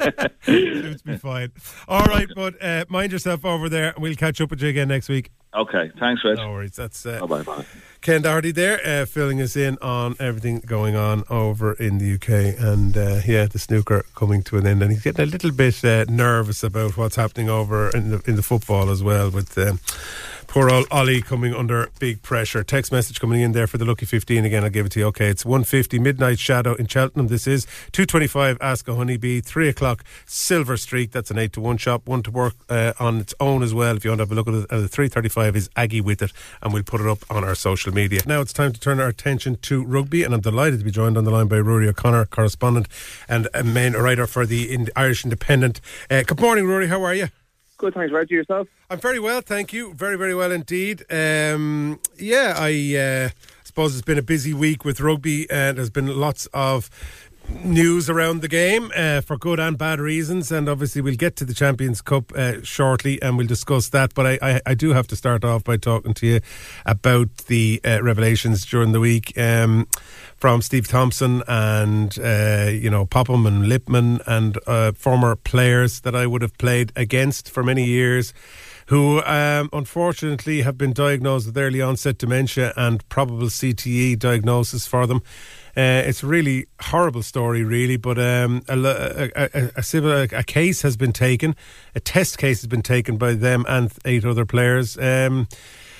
Suits me fine. All right, but uh, mind yourself over there, and we'll catch up with you again next week. Okay, thanks, Reg. No worries. That's uh, Bye, bye, bye. Ken Doherty there, uh, filling us in on everything going on over in the U K, and uh, yeah, the snooker coming to an end, and he's getting a little bit uh, nervous about what's happening over in the in the football as well, with um, poor old Ollie coming under big pressure. Text message coming in there for the lucky fifteen again. I'll give it to you. Okay, it's one fifty Midnight Shadow in Cheltenham. This is two twenty-five Ask a Honeybee, three o'clock Silver Streak. That's an eight to one shop, one to work uh, on its own as well. If you want to have a look at it, uh, the three thirty-five is Aggie with it, and we'll put it up on our social media. Now it's time to turn our attention to rugby, and I'm delighted to be joined on the line by Rory O'Connor, correspondent and a main writer for the in- Irish Independent. Uh, good morning, Rory. How are you? Good, thanks, Reggie. Yourself? I'm very well, thank you. Very, very well indeed. Um, yeah, I uh, suppose it's been a busy week with rugby, and there's been lots of news around the game uh, for good and bad reasons, and obviously we'll get to the Champions Cup uh, shortly and we'll discuss that, but I, I, I do have to start off by talking to you about the uh, revelations during the week um, from Steve Thompson and uh, you know, Popham and Lipman and uh, former players that I would have played against for many years, who um, unfortunately have been diagnosed with early onset dementia and probable C T E diagnosis for them. Uh, it's a really horrible story, really, but um, a, a, a, a, civil, a, a case has been taken, a test case has been taken by them and eight other players um,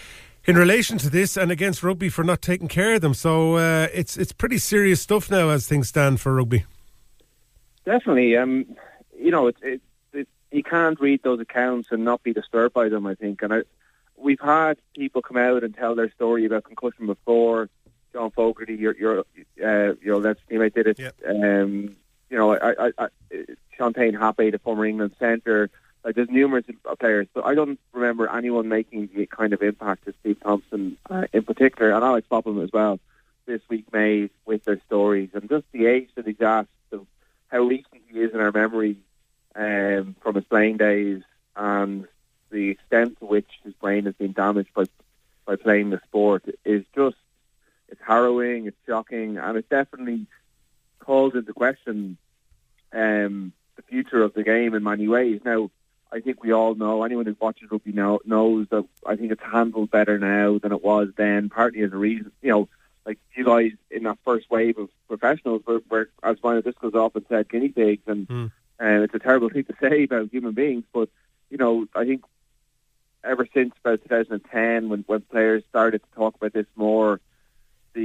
in relation to this and against rugby for not taking care of them. So uh, it's it's pretty serious stuff now as things stand for rugby. Definitely. Um, you know, it, it, it, you can't read those accounts and not be disturbed by them, I think. And I, we've had people come out and tell their story about concussion before. John Fogarty, your your uh, your let's teammate did it. Yep. Um, you know, I, I, I, Champagne Happe, the former England centre. Like, there's numerous players, but I don't remember anyone making the kind of impact as Steve Thompson uh, in particular, and Alex Popham as well, this week made with their stories, and just the age that he's at, of how recent he is in our memory um, from his playing days, and the extent to which his brain has been damaged by by playing the sport is just. It's harrowing, it's shocking, and it definitely calls into question um, the future of the game in many ways. Now, I think we all know, anyone who watches rugby know, knows that I think it's handled better now than it was then, partly as a reason, you know, like you guys in that first wave of professionals were, were as Brian O'Driscoll's often said, guinea pigs, and Mm. uh, it's a terrible thing to say about human beings, but, you know, I think ever since about two thousand ten, when, when players started to talk about this more, the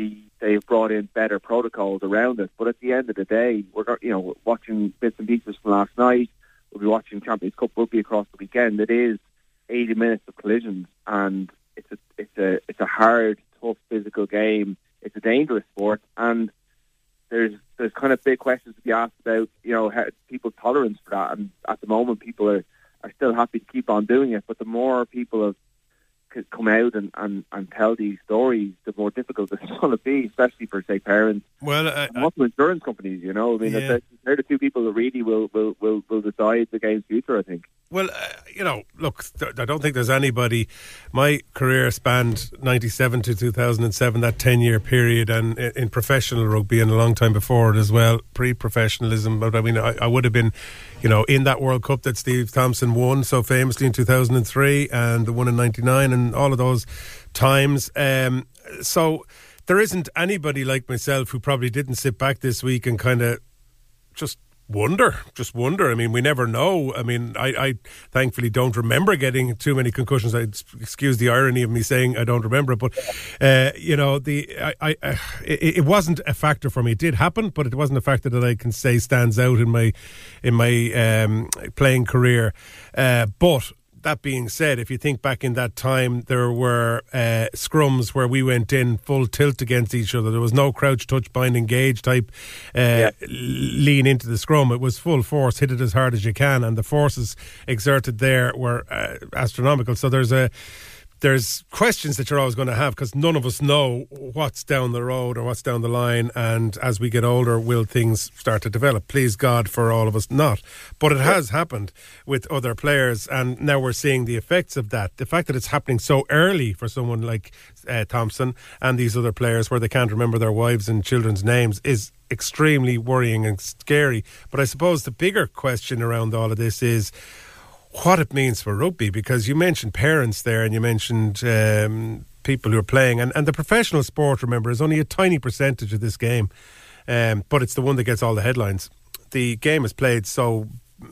they've brought in better protocols around it. But at the end of the day, we're you know watching bits and pieces from last night. We'll be watching Champions Cup rugby across the weekend. It is eighty minutes of collisions, and it's a it's a it's a hard, tough, physical game. It's a dangerous sport, and there's there's kind of big questions to be asked about, you know, how, people's tolerance for that. And at the moment, people are, are still happy to keep on doing it. But the more people have c- come out and, and, and tell these stories, the more difficult it's going to be, especially for, say, parents. Well, uh, and also insurance companies, you know. I mean, Yeah. they're, they're the two people that really will, will, will, will decide the game's future, I think. Well, uh, you know, look, th- I don't think there's anybody. My career spanned ninety-seven to two thousand seven, that ten-year period, and in, in professional rugby, and a long time before it as well, pre-professionalism. But I mean, I, I would have been, you know, in that World Cup that Steve Thompson won so famously in two thousand three, and the one in ninety-nine, and all of those times. Um, so there isn't anybody like myself who probably didn't sit back this week and kind of just wonder, just wonder. I mean, we never know. I mean, I, I thankfully don't remember getting too many concussions. I excuse the irony of me saying I don't remember it, but uh, you know, the I, I, I it, it wasn't a factor for me. It did happen, but it wasn't a factor that I can say stands out in my in my um, playing career. Uh, but that being said, if you think back in that time, there were uh, scrums where we went in full tilt against each other. There was no crouch, touch, bind, engage type uh, yeah. lean into the scrum. It was full force, hit it as hard as you can, and the forces exerted there were uh, astronomical. So there's a there's questions that you're always going to have, because none of us know what's down the road or what's down the line, and as we get older, will things start to develop? Please God for all of us not. But it has happened with other players, and now we're seeing the effects of that. The fact that it's happening so early for someone like uh, Thompson and these other players, where they can't remember their wives' and children's names, is extremely worrying and scary. But I suppose the bigger question around all of this is what it means for rugby, because you mentioned parents there, and you mentioned um, people who are playing, and, and the professional sport, remember, is only a tiny percentage of this game, um, but it's the one that gets all the headlines. The game is played so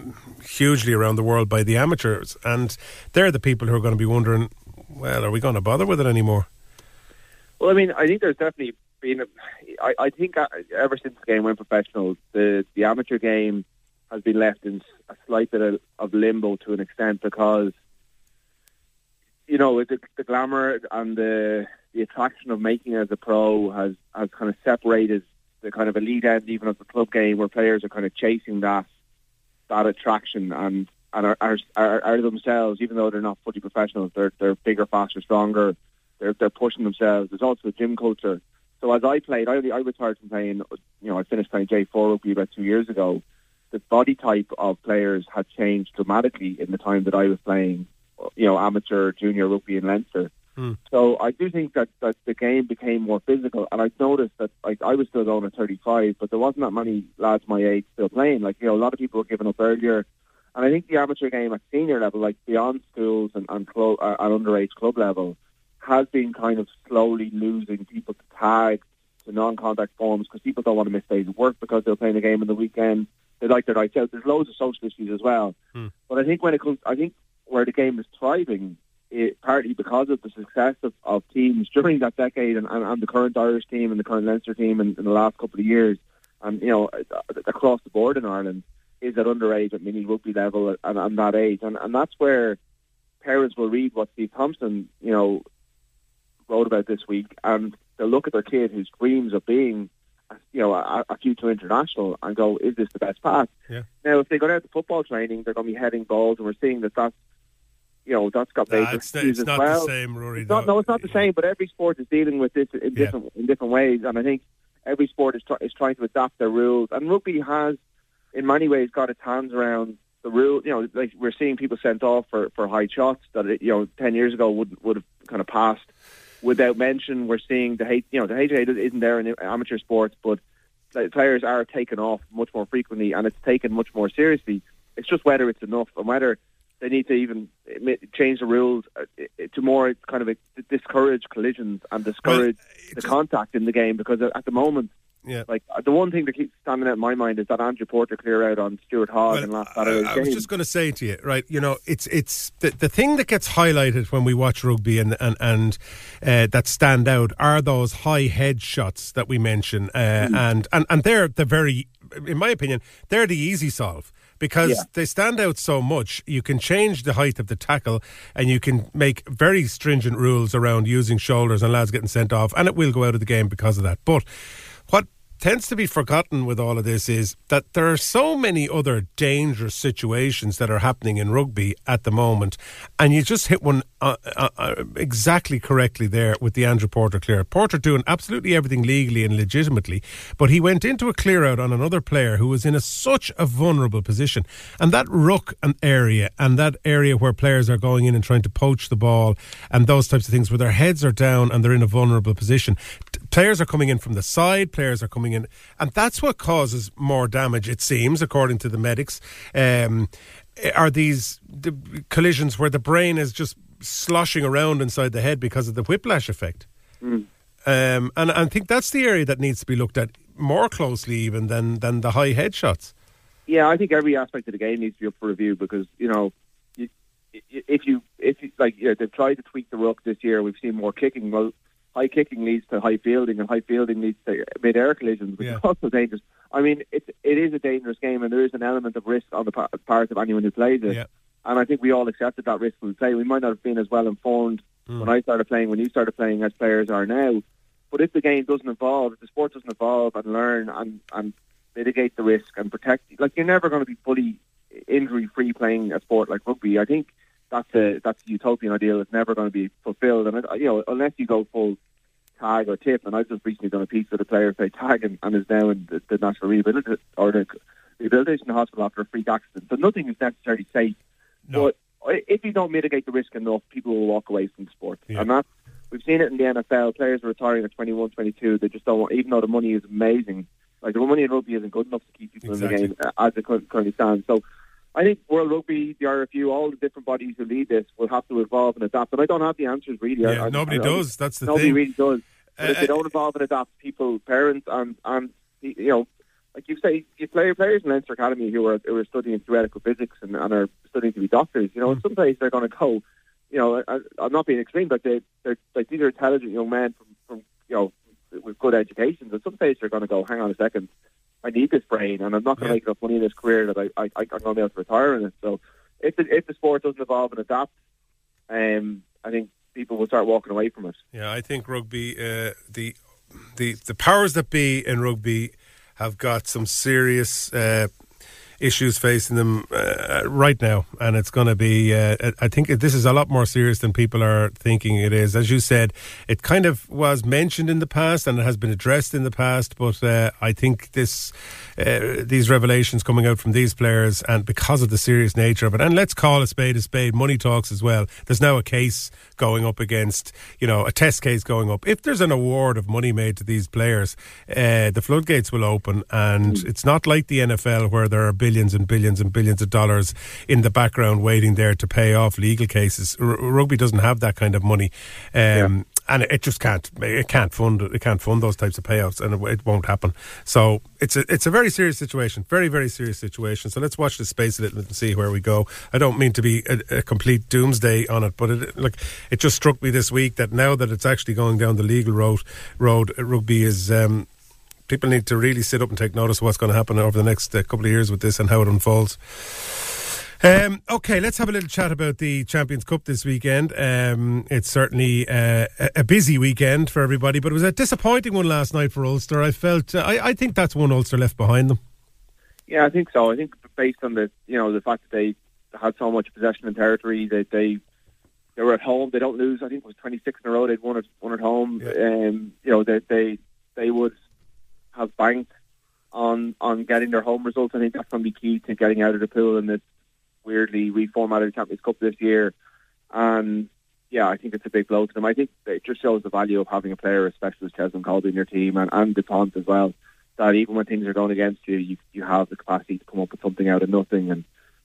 hugely around the world by the amateurs, and they're the people who are going to be wondering, well, are we going to bother with it anymore? Well, I mean, I think there's definitely been a, I, I think ever since the game went professional, the, the amateur game has been left in a slight bit of, of limbo to an extent, because, you know, the, the glamour and the the attraction of making it as a pro has, has kind of separated the kind of elite end even of the club game, where players are kind of chasing that that attraction and and are are, are, are themselves, even though they're not fully professionals, they're they're bigger, faster, stronger. They're they're pushing themselves. There's also a gym culture. So as I played, I I retired from playing. You know, I finished playing J four rugby about two years ago. The body type of players had changed dramatically in the time that I was playing, you know, amateur, junior rugby in Leinster. Mm. So I do think that, that the game became more physical, and I noticed that like, I was still going at thirty-five, but there wasn't that many lads my age still playing. Like, you know, a lot of people were giving up earlier, and I think the amateur game at senior level, like beyond schools and and, clo- uh, and underage club level, has been kind of slowly losing people to tag, to non-contact forms, because people don't want to miss days of work because they're playing a game on the weekend. They like their nights out. There's loads of social issues as well. Hmm. But I think when it comes, I think where the game is thriving, it, partly because of the success of, of teams during that decade, and, and, and the current Irish team and the current Leinster team in, in the last couple of years, and you know, across the board in Ireland, is at underage at mini rugby level and, and that age, and and that's where parents will read what Steve Thompson, you know, wrote about this week, and they'll look at their kid whose dreams of being, you know, a, a future international, and go, is this the best path? Yeah. Now, if they go down to football training, they're going to be heading balls, and we're seeing that that's, you know, that's got major nah, it's, issues it's as not well. the same, Rory. It's not, no, it's not the same, but every sport is dealing with this in different yeah. in different ways, and I think every sport is, try, is trying to adapt their rules, and rugby has, in many ways, got its hands around the rule. You know, like we're seeing people sent off for, for high shots that, it, you know, ten years ago would would have kind of passed without mention. We're seeing the hate, you know, the H A isn't there in amateur sports, but players are taken off much more frequently, and it's taken much more seriously. It's just whether it's enough, and whether they need to even change the rules to more kind of discourage collisions and discourage well, the contact in the game, because at the moment Yeah. Like uh, the one thing that keeps standing out in my mind is that Andrew Porter clear out on Stuart Hogg Well, in last Saturday's I, I game. was just going to say to you, right? You know, it's it's the, the thing that gets highlighted when we watch rugby and and and uh, that stand out are those high head shots that we mention, uh, mm. and and and they're the very, in my opinion, they're the easy solve. Because yeah. they stand out so much, you can change the height of the tackle and you can make very stringent rules around using shoulders and lads getting sent off, and it will go out of the game because of that. But what tends to be forgotten with all of this is that there are so many other dangerous situations that are happening in rugby at the moment, and you just hit one uh, uh, uh, exactly correctly there with the Andrew Porter clear. Porter doing absolutely everything legally and legitimately, but he went into a clear out on another player who was in a, such a vulnerable position, and that ruck area and that area where players are going in and trying to poach the ball and those types of things where their heads are down and they're in a vulnerable position. T- players are coming in from the side, players are coming in, and that's what causes more damage, it seems, according to the medics. Um, are these the collisions where the brain is just sloshing around inside the head because of the whiplash effect? Mm. Um, and I think that's the area that needs to be looked at more closely even than, than the high head shots. Yeah, I think every aspect of the game needs to be up for review because, you know, you, if you, if you, like, you know, they've tried to tweak the ruck this year, we've seen more kicking. Well, high kicking leads to high fielding, and high fielding leads to mid-air collisions, which yeah. is also dangerous. I mean, it, it is a dangerous game, and there is an element of risk on the part of anyone who plays it. Yeah. And I think we all accepted that risk when we play. We might not have been as well informed mm. when I started playing, when you started playing, as players are now. But if the game doesn't evolve, if the sport doesn't evolve and learn and, and mitigate the risk and protect, like, you're never going to be fully injury-free playing a sport like rugby. I think that's a that's a utopian ideal. It's never going to be fulfilled, and you know, unless you go full tag or tip. And I've just recently done a piece with a player say tag and, and is now in the, the National Rehabilitation or the Rehabilitation Hospital after a freak accident. So nothing is necessarily safe. No. But if you don't mitigate the risk enough, people will walk away from the sport, yeah. and that's we've seen it in the N F L. Players are retiring at twenty-one, twenty-two. They just don't want, even though the money is amazing. Like, the money in rugby isn't good enough to keep people exactly. in the game as it currently stands. So I think World Rugby, the R F U, all the different bodies who lead this will have to evolve and adapt. But I don't have the answers, really. Yeah, I, nobody I, does. That's the nobody thing. Nobody really does. But uh, if they don't evolve and adapt, people, parents, and, and you know, like you say, you play players in Leinster Academy who are, who are studying theoretical physics and, and are studying to be doctors. You know, mm. in some places they're going to go, you know, I, I'm not being extreme, but they, they're like, these are intelligent young men from, from you know, with good educations. At some places they're going to go, hang on a second, I need this brain, and I'm not going to yeah. make enough money in this career that I, I, I'm going to be able to retire in it. So if the, if the sport doesn't evolve and adapt, um, I think people will start walking away from it. Yeah, I think rugby, uh, the the the powers that be in rugby have got some serious uh, issues facing them uh, right now, and it's going to be uh, I think this is a lot more serious than people are thinking it is. As you said, it kind of was mentioned in the past and it has been addressed in the past, but uh, I think this uh, these revelations coming out from these players, and because of the serious nature of it, and let's call a spade a spade, money talks as well. There's now a case going up against, you know, a test case going up. If there's an award of money made to these players, uh, the floodgates will open, and mm. it's not like the N F L where there are billions and billions and billions of dollars in the background waiting there to pay off legal cases. R- rugby doesn't have that kind of money, um, yeah. and it just can't. It can't fund. It can't fund those types of payouts, and it, it won't happen. So it's a it's a very serious situation, very very serious situation. So let's watch this space a little bit and see where we go. I don't mean to be a, a complete doomsday on it, but it, like it just struck me this week that now that it's actually going down the legal road, road rugby is. Um, People need to really sit up and take notice of what's going to happen over the next uh, couple of years with this and how it unfolds. Um, okay, let's have a little chat about the Champions Cup this weekend. Um, it's certainly uh, a busy weekend for everybody, but it was a disappointing one last night for Ulster. I felt, uh, I, I think that's one Ulster left behind them. Yeah, I think so. I think based on the, you know, the fact that they had so much possession and territory, that they they were at home. They don't lose. I think it was twenty-six in a row. They'd won at won at home. Yeah. Um, you know, they they they would have banked on on getting their home results. I think that's going to be key to getting out of the pool in this weirdly reformatted Champions Cup this year. And yeah, I think it's a big blow to them. I think it just shows the value of having a player as special as Cheslin Colby in your team, and, and DuPont as well, that even when things are going against you, you you have the capacity to come up with something out of nothing. And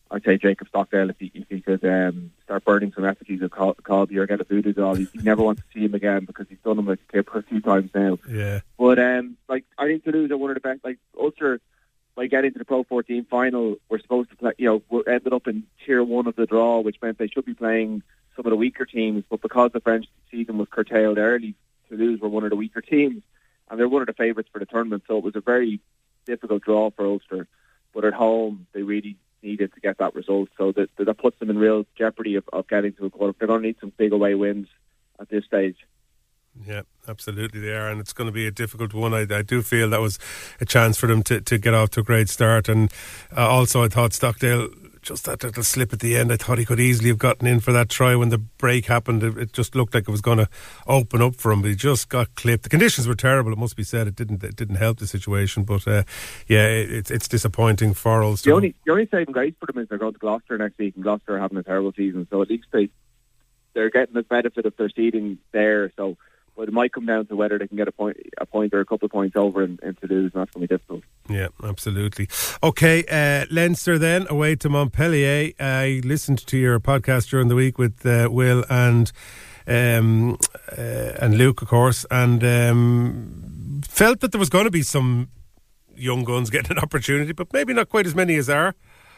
I'd say Jacob Stockdale, if he, if he could um, start burning some effigies of Col- Colby or get a voodoo doll, you never want to see him again because he's done him with Kipper a few times now. Yeah. But um, like I think Toulouse are one of the best. Like Ulster, by getting to the Pro fourteen final, we're supposed to play. You know, we ended up in tier one of the draw, which meant they should be playing some of the weaker teams. But because the French season was curtailed early, Toulouse were one of the weaker teams, and they're one of the favourites for the tournament. So it was a very difficult draw for Ulster. But at home, they really needed to get that result, so that that puts them in real jeopardy of, of getting to a quarter. They're going to need some big away wins at this stage. Yeah, absolutely they are, and it's going to be a difficult one. I, I do feel that was a chance for them to, to get off to a great start, and uh, also I thought Stockdale, just that little slip at the end, I thought he could easily have gotten in for that try when the break happened. It, it just looked like it was going to open up for him, but he just got clipped. The conditions were terrible, it must be said. It didn't it didn't help the situation, but uh, yeah, it, it's it's disappointing for Ulster. The only the only saving grace for them is they're going to Gloucester next week, and Gloucester are having a terrible season, so at least they they're getting the benefit of their seeding there. So, but it might come down to whether they can get a point, a point or a couple of points over in, in Toulouse, and that's going to be difficult. Yeah, absolutely. Okay, uh, Leinster then, away to Montpellier. I listened to your podcast during the week with uh, Will and um, uh, and Luke, of course, and um, felt that there was going to be some young guns getting an opportunity, but maybe not quite as many as are.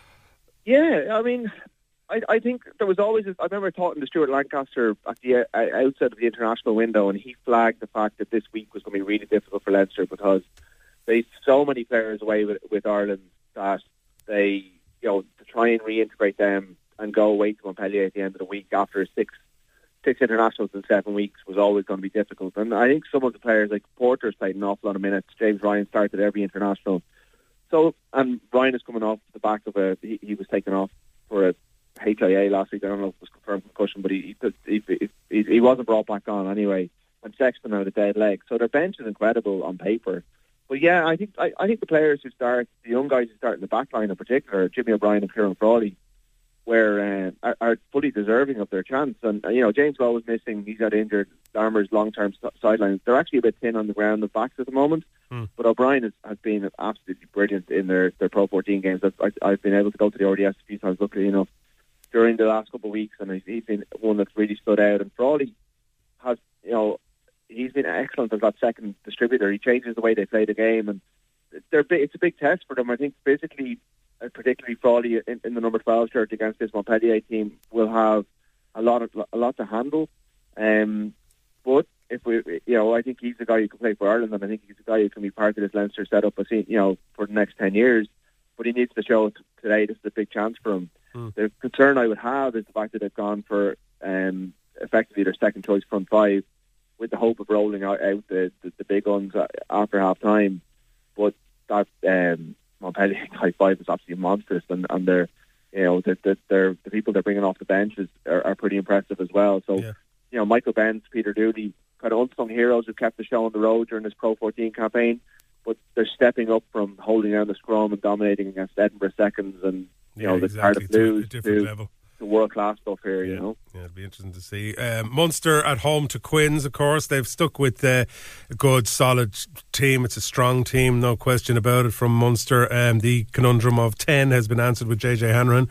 Yeah, I mean, I, I think there was always, I remember talking to Stuart Lancaster at the uh, outset of the international window, and he flagged the fact that this week was going to be really difficult for Leinster because they so many players away with, with Ireland that they, you know, to try and reintegrate them and go away to Montpellier at the end of the week after six six internationals in seven weeks was always going to be difficult. And I think some of the players, like Porter's played an awful lot of minutes. James Ryan started every international. So, and Ryan is coming off the back of a, he, he was taken off for a H I A last week. I don't know if it was confirmed concussion, but he he, he he he wasn't brought back on anyway. And Sexton had a dead leg, so their bench is incredible on paper. But yeah, I think I, I think the players who start, the young guys who start in the back line in particular, Jimmy O'Brien and Kieran Frawley, were uh, are, are fully deserving of their chance. And uh, you know, James Lowe is missing; he's got injured. Larmer's long-term st- sidelines. They're actually a bit thin on the ground of backs at the moment. Hmm. But O'Brien has, has been absolutely brilliant in their, their Pro fourteen games. I've, I, I've been able to go to the R D S a few times, luckily enough, during the last couple of weeks, and he's been one that's really stood out. And Frawley has, you know, he's been excellent as that second distributor. He changes the way they play the game, and they're big, it's a big test for them. I think physically, uh, particularly Frawley in, in the number twelve shirt against this Montpellier team will have a lot of a lot to handle. Um, but if we, you know, I think he's the guy who can play for Ireland, and I think he's the guy who can be part of this Leinster setup, you know, for the next ten years. But he needs to show it today. This is a big chance for him. Mm. The concern I would have is the fact that they've gone for um, effectively their second choice front five, with the hope of rolling out, out the, the, the big guns after half time. But that um, Montpellier high five is absolutely monstrous, and, and they're, you know, the, the, they're, the people they're bringing off the bench is, are, are pretty impressive as well. So, yeah. you know, Michael Benz, Peter Dooley, kind of unsung heroes who kept the show on the road during this Pro fourteen campaign, but they're stepping up from holding down the scrum and dominating against Edinburgh seconds and, you yeah, know, the exactly. Cardiff Blues to level. The world-class stuff here, yeah. you know. Yeah, it'll be interesting to see. Um, Munster at home to Quins, of course. They've stuck with uh, a good, solid team. It's a strong team, no question about it, from Munster. Um, the conundrum of ten has been answered with J J Hanrahan.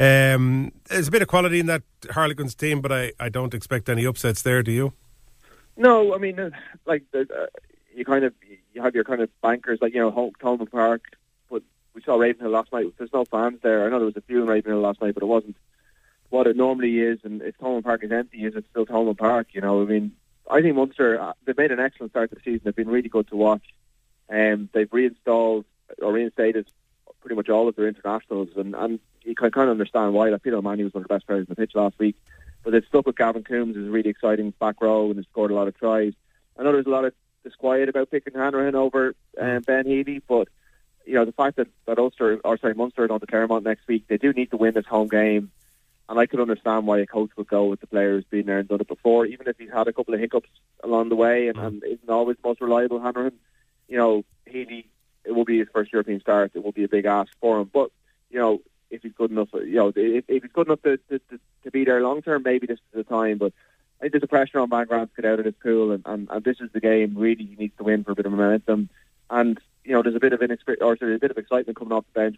Um, there's a bit of quality in that Harlequins team, but I, I don't expect any upsets there, do you? No, I mean, uh, like, uh, you kind of, you have your kind of bankers, like, you know, Thomond Park, but we saw Ravenhill last night. There's no fans there. I know there was a few in Ravenhill last night, but it wasn't what it normally is, and if Thomond Park is empty, is it still Thomond Park? You know, I mean, I think Munster, uh, they've made an excellent start to the season. They've been really good to watch. Um, they've reinstalled or reinstated pretty much all of their internationals, and, and you can kind of understand why. Like, Peter O'Mahony was one of the best players on the pitch last week, but they've stuck with Gavin Coombs, who's a really exciting back row, and has scored a lot of tries. I know there's a lot of disquiet about picking Hanrahan over um, Ben Healy, but you know, the fact that, that Ulster, or sorry, Munster are going to Claremont next week, they do need to win this home game. And I could understand why a coach would go with the player who's been there and done it before, even if he's had a couple of hiccups along the way and, and isn't always the most reliable Hanrahan. You know, Healy, it will be his first European start. It will be a big ask for him. But, you know, if he's good enough, you know, if, if he's good enough to, to, to, to be there long term, maybe this is the time. But I think there's a pressure on Van Grant to get out of this pool, and, and, and this is the game really he needs to win for a bit of momentum. And, you know, there's a bit of inexperience, or sorry, a bit of excitement coming off the bench with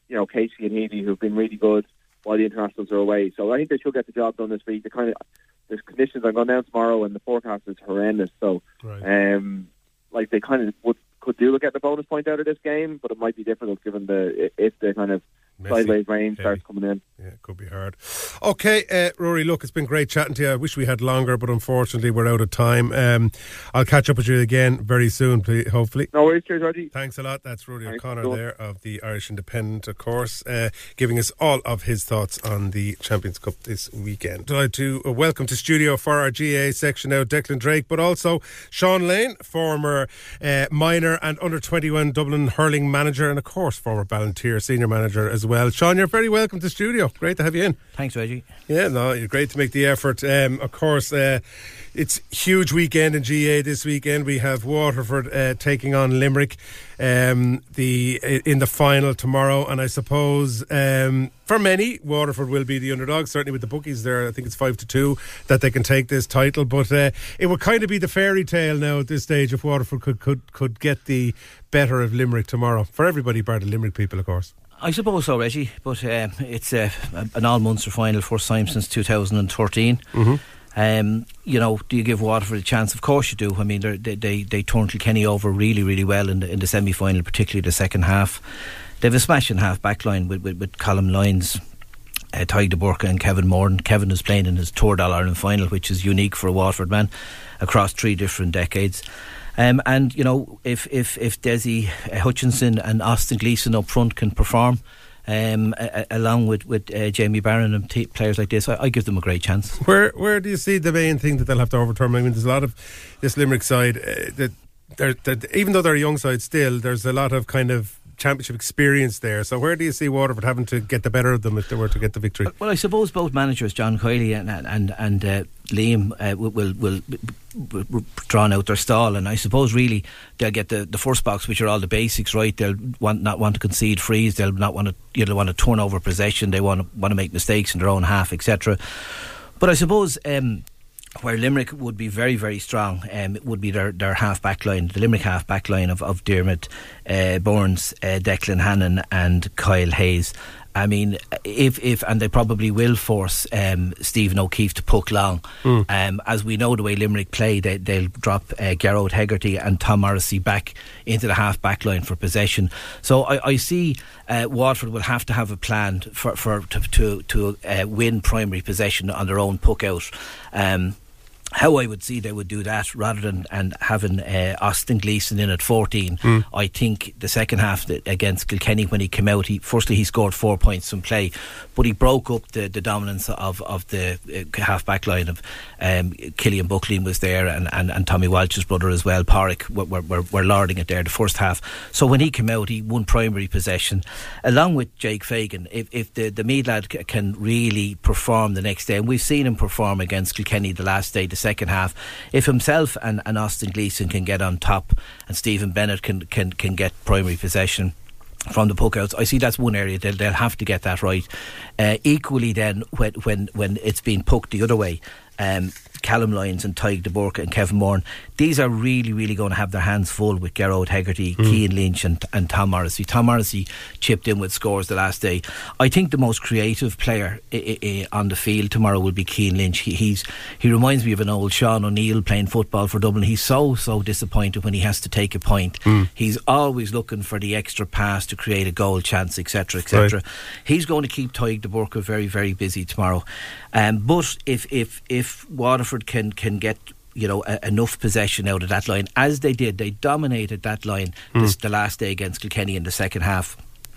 you know, Casey and Healy, who've been really good while the internationals are away. So I think they should get the job done this week. The kind of the conditions are going down tomorrow, and the forecast is horrendous. So, right. um, like they kind of would could do with getting a bonus point out of this game, but it might be difficult given the if the kind of Messy, sideways rain heavy. starts coming in. Yeah, it could be hard. Okay, uh, Rory, look, it's been great chatting to you. I wish we had longer, but unfortunately we're out of time. Um, I'll catch up with you again very soon, please, hopefully. No worries, cheers, Reggie. Thanks a lot. That's Rory Thanks, O'Connor cool. there of the Irish Independent, of course, uh, giving us all of his thoughts on the Champions Cup this weekend. I'd like to uh, welcome to studio for our G A A section now Declan Drake, but also Sean Lane, former uh, minor and under twenty-one Dublin hurling manager, and of course former Ballantyre senior manager as well. Sean, you're very welcome to studio. Great to have you in. Thanks, Reggie. Yeah, no, you're great to make the effort. Um, of course, uh, it's huge weekend in G A A this weekend. We have Waterford uh, taking on Limerick um, the in the final tomorrow, and I suppose um, for many, Waterford will be the underdog. Certainly with the bookies there, I think it's five to two that they can take this title. But uh, it would kind of be the fairy tale now at this stage if Waterford could could could get the better of Limerick tomorrow. For everybody, bar the Limerick people, of course. I suppose so, Reggie, but um, it's uh, an all-Munster final, first time since two thousand thirteen. Mm-hmm. Um, you know, do you give Waterford a chance? Of course you do. I mean, they they they turned Kilkenny over really, really well in the, in the semi-final, particularly the second half. They have a smashing half back line with, with, with Colm Lyons, uh, Tadhg de Burca and Kevin Moran. Kevin is playing in his third All-Ireland final, which is unique for a Waterford man across three different decades. Um, and, you know, if if, if Desi uh, Hutchinson and Austin Gleeson up front can perform, um, a, a, along with, with uh, Jamie Barron and t- players like this, I, I give them a great chance. Where where do you see the main thing that they'll have to overturn? I mean, there's a lot of this Limerick side, uh, that they're, they're, even though they're a young side still, there's a lot of kind of championship experience there. So where do you see Waterford having to get the better of them if they were to get the victory? Well, I suppose both managers, John Coyley and and and uh, Liam, uh, will, will will will drawn out their stall, and I suppose really they'll get the, the first box, which are all the basics right. They'll want not want to concede frees. They'll not want to you know want to turn over possession. They want to want to make mistakes in their own half, et cetera. But I suppose. Um, Where Limerick would be very, very strong, um, it would be their, their half back line, the Limerick half back line of, of Dermot uh, Burns, uh, Declan Hannon, and Kyle Hayes. I mean, if if and they probably will force um, Stephen O'Keefe to puck long. Mm. Um, as we know, the way Limerick play, they, they'll drop uh, Gerard Hegarty and Tom Morrissey back into the half back line for possession. So I, I see uh, Waterford will have to have a plan for, for to to, to uh, win primary possession on their own puck out. Um, How I would see they would do that rather than and having uh, Austin Gleeson in at fourteen. Mm. I think the second half against Kilkenny, when he came out, he firstly he scored four points from play, but he broke up the, the dominance of, of the uh, half back line of um, Killian Buckleen was there and, and, and Tommy Walsh's brother as well. Porrick were, were, were lording it there the first half. So when he came out, he won primary possession along with Jake Fagan. If, if the, the Meath lad c- can really perform the next day, and we've seen him perform against Kilkenny the last day, the second half, if himself and, and Austin Gleeson can get on top and Stephen Bennett can, can, can get primary possession from the puck outs, I see that's one area they'll, they'll have to get that right. Uh, equally then when, when, when it's been pucked the other way, um, Colm Lyons and Tadhg de Burca and Kevin Moran, these are really really going to have their hands full with Gerard Hegarty, mm. Cian Lynch and, and Tom Morrissey. Tom Morrissey chipped in with scores the last day. I think the most creative player I- I- on the field tomorrow will be Cian Lynch. He, he's, he reminds me of an old Sean O'Neill playing football for Dublin. He's so so disappointed when he has to take a point. Mm. He's always looking for the extra pass to create a goal chance, etc, etc. Right. He's going to keep Tadhg de Burca very very busy tomorrow. Um, but if if if Waterford can can get you know a, enough possession out of that line, as they did, they dominated that line mm. this, the last day against Kilkenny in the second half,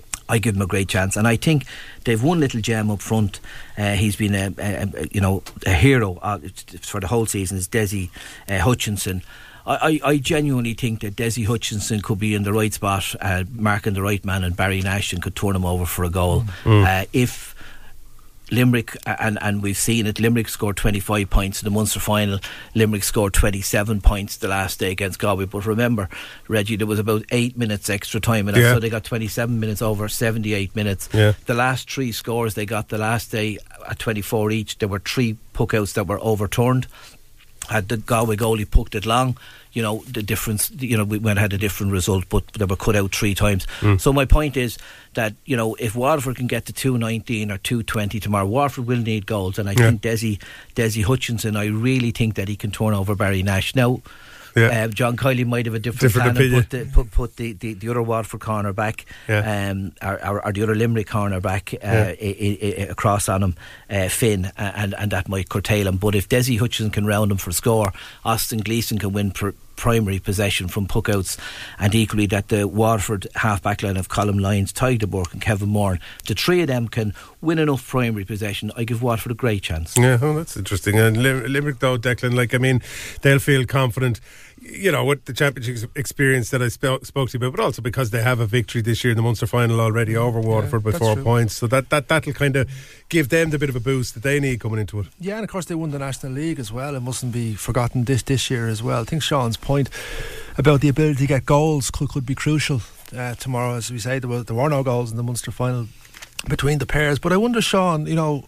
I give them a great chance. And I think they've one little gem up front. Uh, he's been a, a, a you know a hero uh, for the whole season. Is Desi uh, Hutchinson. I, I, I genuinely think that Desi Hutchinson could be in the right spot, uh, marking the right man, and Barry Nash could turn him over for a goal. Mm. Uh, if Limerick, and, and we've seen it, Limerick scored twenty-five points in the Munster final. Limerick scored twenty-seven points the last day against Galway. But remember, Reggie, there was about eight minutes extra time in it, yeah. So they got twenty-seven minutes over seventy-eight minutes. Yeah. The last three scores they got the last day at twenty-four each, there were three puckouts that were overturned. had the Galway goalie pucked it long, you know, the difference, you know, we might have had a different result, but they were cut out three times. Mm. So my point is that, you know, if Waterford can get to two nineteen or two twenty tomorrow, Waterford will need goals, and I yeah. think Desi, Desi Hutchinson, I really think that he can turn over Barry Nash. Now, Yeah. Uh, John Kiley might have a different, different plan and put, the, put, put the, the, the other Waterford corner back, yeah. um, or, or, or the other Limerick corner back uh, yeah. I, I, I, across on him, uh, Finn, and, and that might curtail him. But if Desi Hutchinson can round him for score, Austin Gleeson can win pr- primary possession from puckouts, and equally that the Waterford half-back line of Colm Lyons, Tadhg de Bourke and Kevin Moran, the three of them can win enough primary possession. I give Waterford a great chance. Yeah, oh, that's interesting. And Limerick though, Declan, like I mean, they'll feel confident, you know, with the championship experience that I sp- spoke to you about, but also because they have a victory this year in the Munster final already over Waterford yeah, by four true. points. So that, that, that'll kind of give them the bit of a boost that they need coming into it. Yeah, and of course they won the National League as well. It mustn't be forgotten this this year as well. I think Sean's point about the ability to get goals could, could be crucial uh, tomorrow. As we say, there were, there were no goals in the Munster final between the pairs. But I wonder, Sean, you know,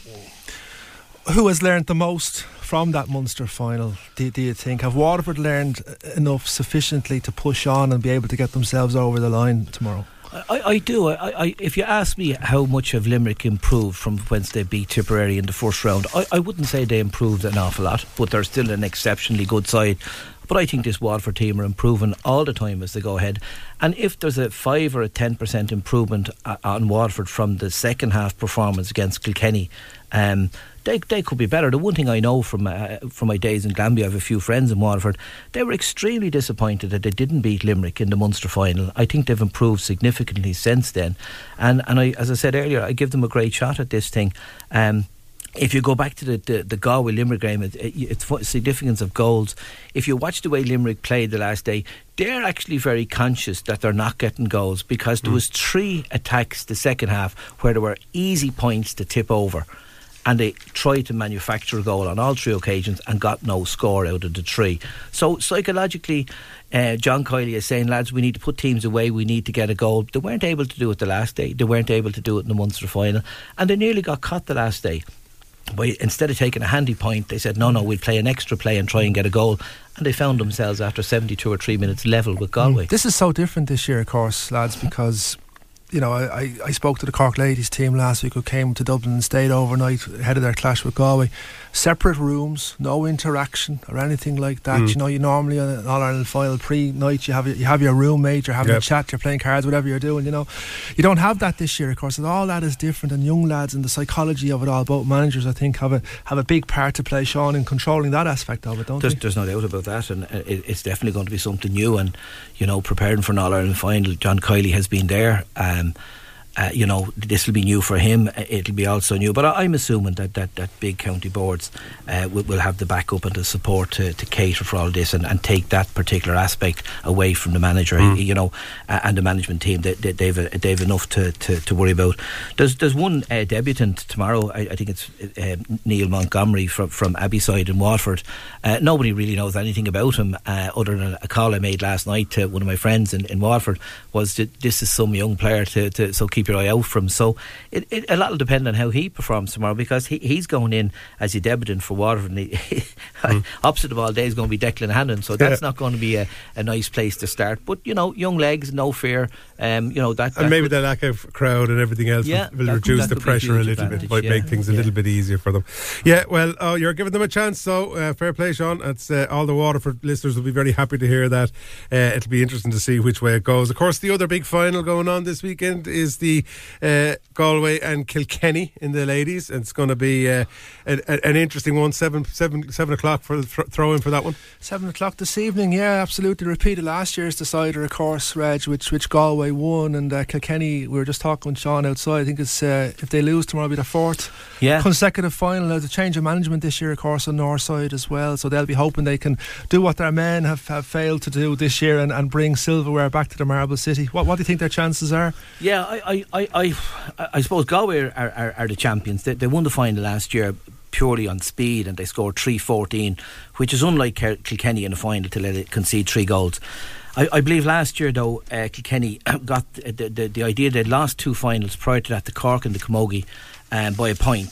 who has learned the most from that Munster final, do, do you think? Have Waterford learned enough sufficiently to push on and be able to get themselves over the line tomorrow? I, I do. I, I, if you ask me how much have Limerick improved from whence they beat Tipperary in the first round, I, I wouldn't say they improved an awful lot, but they're still an exceptionally good side. But I think this Waterford team are improving all the time as they go ahead. And if there's a five or a ten percent improvement on Waterford from the second half performance against Kilkenny, um, they they could be better. The one thing I know from uh, from my days in Glanbia, I have a few friends in Waterford, they were extremely disappointed that they didn't beat Limerick in the Munster final. I think they've improved significantly since then. And and I, as I said earlier, I give them a great shot at this thing. Um, If you go back to the, the, the Galway-Limerick game, it, it, it's the significance of goals. If you watch the way Limerick played the last day, they're actually very conscious that they're not getting goals, because mm. there was three attacks the second half where there were easy points to tip over, and they tried to manufacture a goal on all three occasions and got no score out of the three. So psychologically, uh, John Kiley is saying, lads, we need to put teams away, we need to get a goal. They weren't able to do it the last day, they weren't able to do it in the Munster final, and they nearly got caught the last day. But instead of taking a handy point, they said, no, no, we'll play an extra play and try and get a goal. And they found themselves after seventy-two or three minutes level with Galway. This is so different this year, of course, lads, because, you know, I, I, I spoke to the Cork ladies team last week who came to Dublin and stayed overnight ahead of their clash with Galway. Separate rooms, no interaction or anything like that. Mm. You know, you normally on an All-Ireland final pre-night, you have you have your roommate, you're having yep. a chat, you're playing cards, whatever you're doing, you know. You don't have that this year, of course, and all that is different, and young lads and the psychology of it all, both managers, I think, have a have a big part to play, Sean, in controlling that aspect of it, don't there's, they? There's no doubt about that, and it, it's definitely going to be something new, and, you know, preparing for an All-Ireland final, John Kiley has been there. Um, Uh, you know, this will be new for him. It'll be also new, but I'm assuming that, that, that big county boards uh, will, will have the backup and the support to, to cater for all this and, and take that particular aspect away from the manager, mm. you know, uh, and the management team. They, they, they've they've enough to, to, to worry about. There's there's one uh, debutant tomorrow. I, I think it's uh, Neil Montgomery from from Abbeyside in Waterford. Uh, nobody really knows anything about him uh, other than a call I made last night to one of my friends in, in Waterford. Was that this is some young player to, to so keep your eye out from. So it, it, a lot will depend on how he performs tomorrow, because he, he's going in as a debutant for Waterford, and he, mm. opposite of all day is going to be Declan Hannon, so that's yeah. not going to be a, a nice place to start. But you know, young legs, no fear. Um, you know that, that and maybe could, the lack of crowd and everything else yeah, will, will that, reduce that the pressure a little bit, might yeah, make things yeah. a little bit easier for them. Yeah, well, oh, you're giving them a chance, so uh, fair play, Sean. It's, uh, all the Waterford listeners will be very happy to hear that. Uh, it'll be interesting to see which way it goes. Of course, the other big final going on this weekend is the uh, Galway and Kilkenny in the ladies, and it's going to be uh, a, a, an interesting one. Seven, seven, seven o'clock for the th- throw in for that one. Seven o'clock this evening. Yeah, absolutely. Repeated last year's decider, of course, Reg, which which Galway won, and uh, Kilkenny. We were just talking with Sean outside. I think it's uh, if they lose tomorrow, it'll be their fourth yeah. consecutive final. There's a change of management this year, of course, on North Side as well. So they'll be hoping they can do what their men have, have failed to do this year and, and bring silverware back to the Marble City. What what do you think their chances are? Yeah, I I I, I, I suppose Galway are, are, are the champions. They, they won the final last year purely on speed, and they scored three fourteen, which is unlike Kilkenny in the final to let it concede three goals. I, I believe last year though uh, Kilkenny got the, the, the idea they'd lost two finals prior to that, the Cork and the Camogie, um, by a point.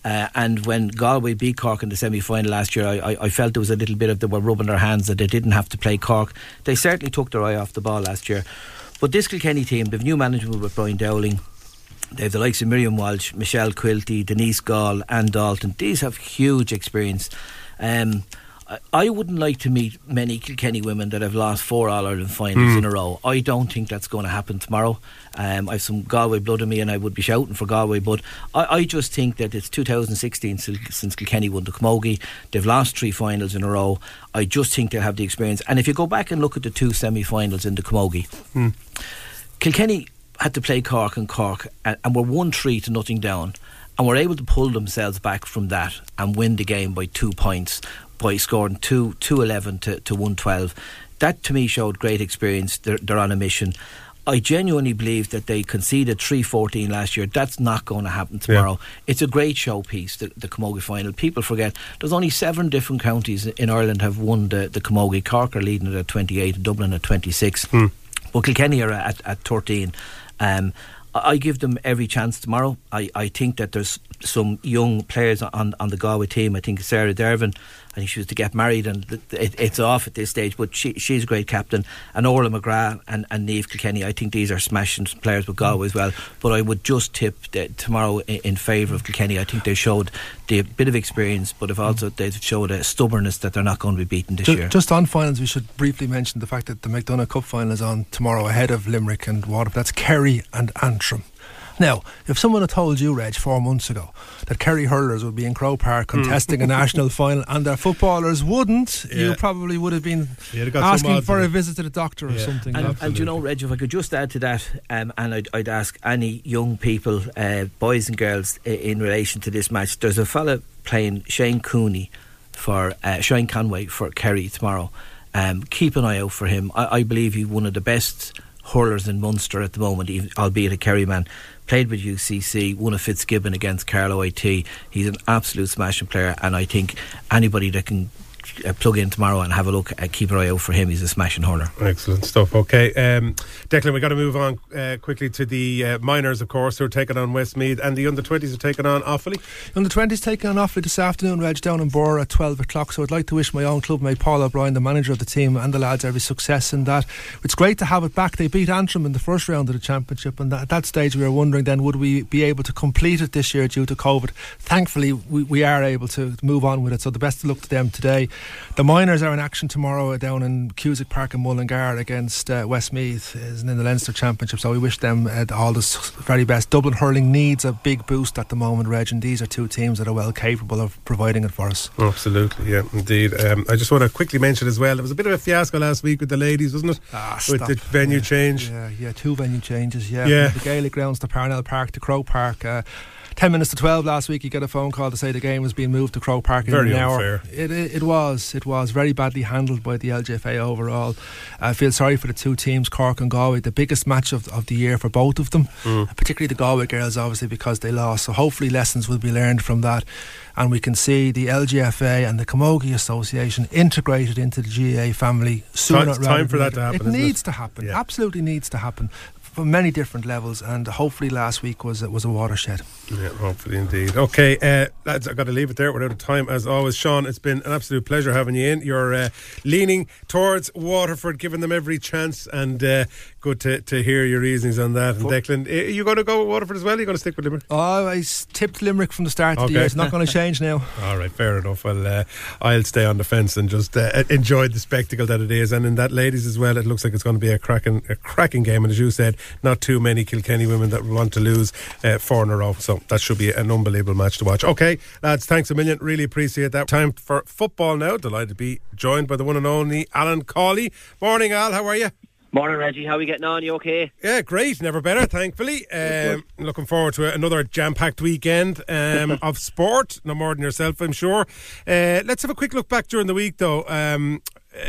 Uh, and when Galway beat Cork in the semi-final last year, I, I, I felt there was a little bit of they were rubbing their hands that they didn't have to play Cork. They certainly took their eye off the ball last year. But this Kilkenny team, they've new management with Brian Dowling. They have the likes of Miriam Walsh, Michelle Quilty, Denise Gall, Anne Dalton. These have huge experience. Um, I, I wouldn't like to meet many Kilkenny women that have lost four All-Ireland finals mm. in a row. I don't think that's going to happen tomorrow. Um, I have some Galway blood in me and I would be shouting for Galway, but I, I just think that it's two thousand sixteen since, since Kilkenny won the Camogie. They've lost three finals in a row. I just think they'll have the experience. And if you go back and look at the two semi-finals in the Camogie, mm. Kilkenny had to play Cork and Cork and, and were one three to nothing down, and were able to pull themselves back from that and win the game by two points by scoring two two eleven to, to one twelve. That to me showed great experience. They're, they're on a mission. I genuinely believe that they conceded three fourteen last year. That's not going to happen tomorrow. Yeah. It's a great showpiece, the, the Camogie final. People forget there's only seven different counties in Ireland have won the, the Camogie. Cork are leading it at twenty-eight, Dublin at twenty-six. Hmm. But Kilkenny are at, at thirteen. Um, I give them every chance tomorrow. I, I think that there's some young players on, on the Galway team. I think Sarah Dervin, I think she was to get married and it, it's off at this stage, but she, she's a great captain. And Orla McGrath and, and Niamh Kilkenny, I think these are smashing players with Galway as well. But I would just tip tomorrow in, in favour of Kilkenny. I think they showed the bit of experience, but have also they've showed a stubbornness that they're not going to be beaten this just, year. Just on finals, we should briefly mention the fact that the McDonagh Cup final is on tomorrow ahead of Limerick and Waterford. That's Kerry and Antrim. Now, if someone had told you, Reg, four months ago that Kerry hurlers would be in Croke Park contesting mm. a national final and their footballers wouldn't, yeah. you probably would have been yeah, asking for a visit to the doctor yeah. or something. And, and you know, Reg, if I could just add to that, um, and I'd, I'd ask any young people, uh, boys and girls, uh, in relation to this match, there's a fella playing Shane Cooney for uh, Shane Conway for Kerry tomorrow. Um, keep an eye out for him. I, I believe he's one of the best hurlers in Munster at the moment, even, albeit a Kerry man. Played with U C C, won a Fitzgibbon against Carlow I T. He's an absolute smashing player, and I think anybody that can uh, plug in tomorrow and have a look, uh, keep an eye out for him. He's a smashing hurler. Excellent stuff. Okay, um, Declan, we've got to move on uh, quickly to the uh, minors, of course, who are taking on Westmeath, and the under twenties are taking on Offaly. Under twenties taking on Offaly this afternoon, Reg, down in Borough at twelve o'clock. So I'd like to wish my own clubmate Paul O'Brien, the manager of the team, and the lads every success in that. It's great to have it back. They beat Antrim in the first round of the championship, and that, at that stage we were wondering then, would we be able to complete it this year due to COVID? Thankfully we, we are able to move on with it, so the best of luck to them today. The minors are in action tomorrow down in Cusack Park in Mullingar against uh, Westmeath, isn't in the Leinster Championship, so we wish them uh, all the very best. Dublin hurling needs a big boost at the moment, Reg, and these are two teams that are well capable of providing it for us. Absolutely, yeah, indeed. um, I just want to quickly mention as well, it was a bit of a fiasco last week with the ladies, wasn't it? Ah, with stop. the venue yeah, change yeah, yeah, two venue changes, yeah, yeah. From the Gaelic grounds to Parnell Park to Croke Park. uh, ten minutes to twelve last week you get a phone call to say the game was being moved to Croke Park in very an hour. unfair. It, it, it was it was very badly handled by the L G F A overall. I feel sorry for the two teams, Cork and Galway, the biggest match of, of the year for both of them, mm. particularly the Galway girls obviously because they lost, so hopefully lessons will be learned from that and we can see the L G F A and the Camogie Association integrated into the G A A family sooner. Time, time for that to happen. It needs it? to happen, yeah. Absolutely needs to happen from many different levels, and hopefully last week was was a watershed. Yeah, hopefully indeed. Okay, uh, lads, I've got to leave it there. We're out of time as always. Sean, it's been an absolute pleasure having you in. You're uh, leaning towards Waterford, giving them every chance, and uh, good to, to hear your reasonings on that. And Declan, are you going to go with Waterford as well? Are you going to stick with Limerick? Oh, I tipped Limerick from the start of okay. the year. It's not going to change now. All right, fair enough. Well, uh, I'll stay on the fence and just uh, enjoy the spectacle that it is. And in that, ladies, as well, it looks like it's going to be a cracking, a cracking game. And as you said, not too many Kilkenny women that want to lose uh, four in a row, so that should be an unbelievable match to watch. Okay, lads, thanks a million, really appreciate that. Time for football now. Delighted to be joined by the one and only Alan Cawley. Morning, Al, how are you? Morning, Reggie, how are we getting on? You okay? Yeah, great, never better, thankfully. Um, looking forward to another jam-packed weekend um, of sport, no more than yourself, I'm sure. Uh, let's have a quick look back during the week though. um,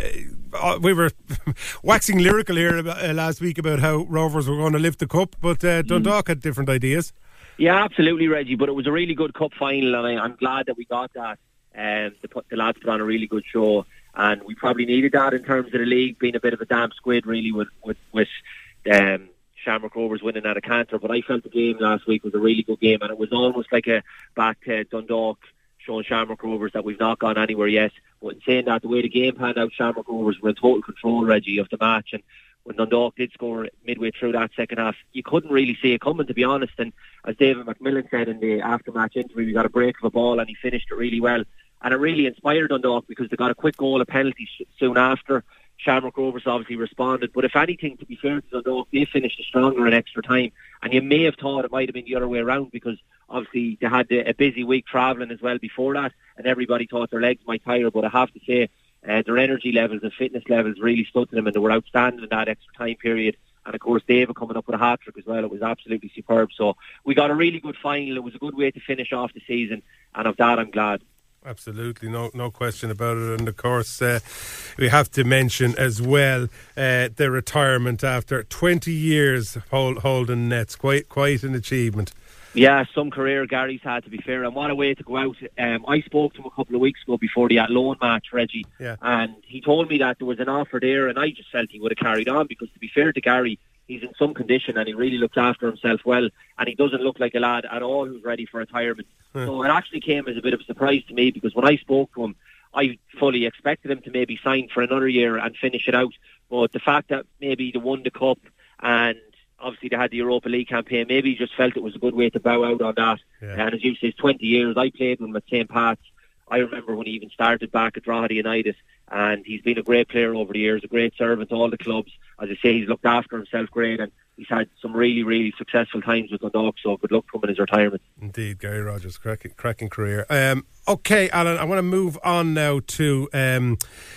Uh, we were waxing lyrical here about, uh, last week about how Rovers were going to lift the cup, but uh, Dundalk mm. had different ideas. Yeah, absolutely, Reggie, but it was a really good cup final, and I, I'm glad that we got that. Um, the, the lads put on a really good show, and we probably needed that in terms of the league being a bit of a damp squid, really, with with, with um, Shamrock Shamrock Rovers winning at a canter, but I felt the game last week was a really good game, and it was almost like a back to Dundalk showing Shamrock Rovers that we've not gone anywhere yet. But in saying that, the way the game panned out, Shamrock Rovers were in total control, Reggie, of the match, and when Dundalk did score midway through that second half, you couldn't really see it coming, to be honest. And as David McMillan said in the after-match interview, we got a break of a ball and he finished it really well. And it really inspired Dundalk because they got a quick goal, a penalty soon after. Shamrock Rovers obviously responded. But if anything, to be fair to Dundalk, they finished stronger in extra time. And you may have thought it might have been the other way around because obviously they had a busy week travelling as well before that, and everybody thought their legs might tire. But I have to say, Uh, their energy levels and fitness levels really stood to them, and they were outstanding in that extra time period. And of course, David coming up with a hat-trick as well. It was absolutely superb. So we got a really good final. It was a good way to finish off the season, and of that I'm glad. Absolutely, no no question about it. And of course, uh, we have to mention as well uh, the retirement after twenty years hold, holding nets. Quite quite an achievement. Yeah, some career Gary's had, to be fair, and what a way to go out. Um, I spoke to him a couple of weeks ago before the Athlone match, Reggie, yeah. and he told me that there was an offer there, and I just felt he would have carried on because, to be fair to Gary, he's in some condition and he really looks after himself well, and he doesn't look like a lad at all who's ready for retirement. Yeah. So it actually came as a bit of a surprise to me because when I spoke to him, I fully expected him to maybe sign for another year and finish it out, but the fact that maybe they won the Cup and obviously they had the Europa League campaign, maybe he just felt it was a good way to bow out on that. Yeah. And as you say, it's twenty years. I played with him at Saint Pat's. I remember when he even started back at Drogheda United, and he's been a great player over the years, a great servant to all the clubs. As I say, he's looked after himself great, and he's had some really, really successful times with Dundalk, so good luck to him in his retirement. Indeed, Gary Rogers, cracking, cracking career. Um, okay, Alan, I want to move on now to... Um,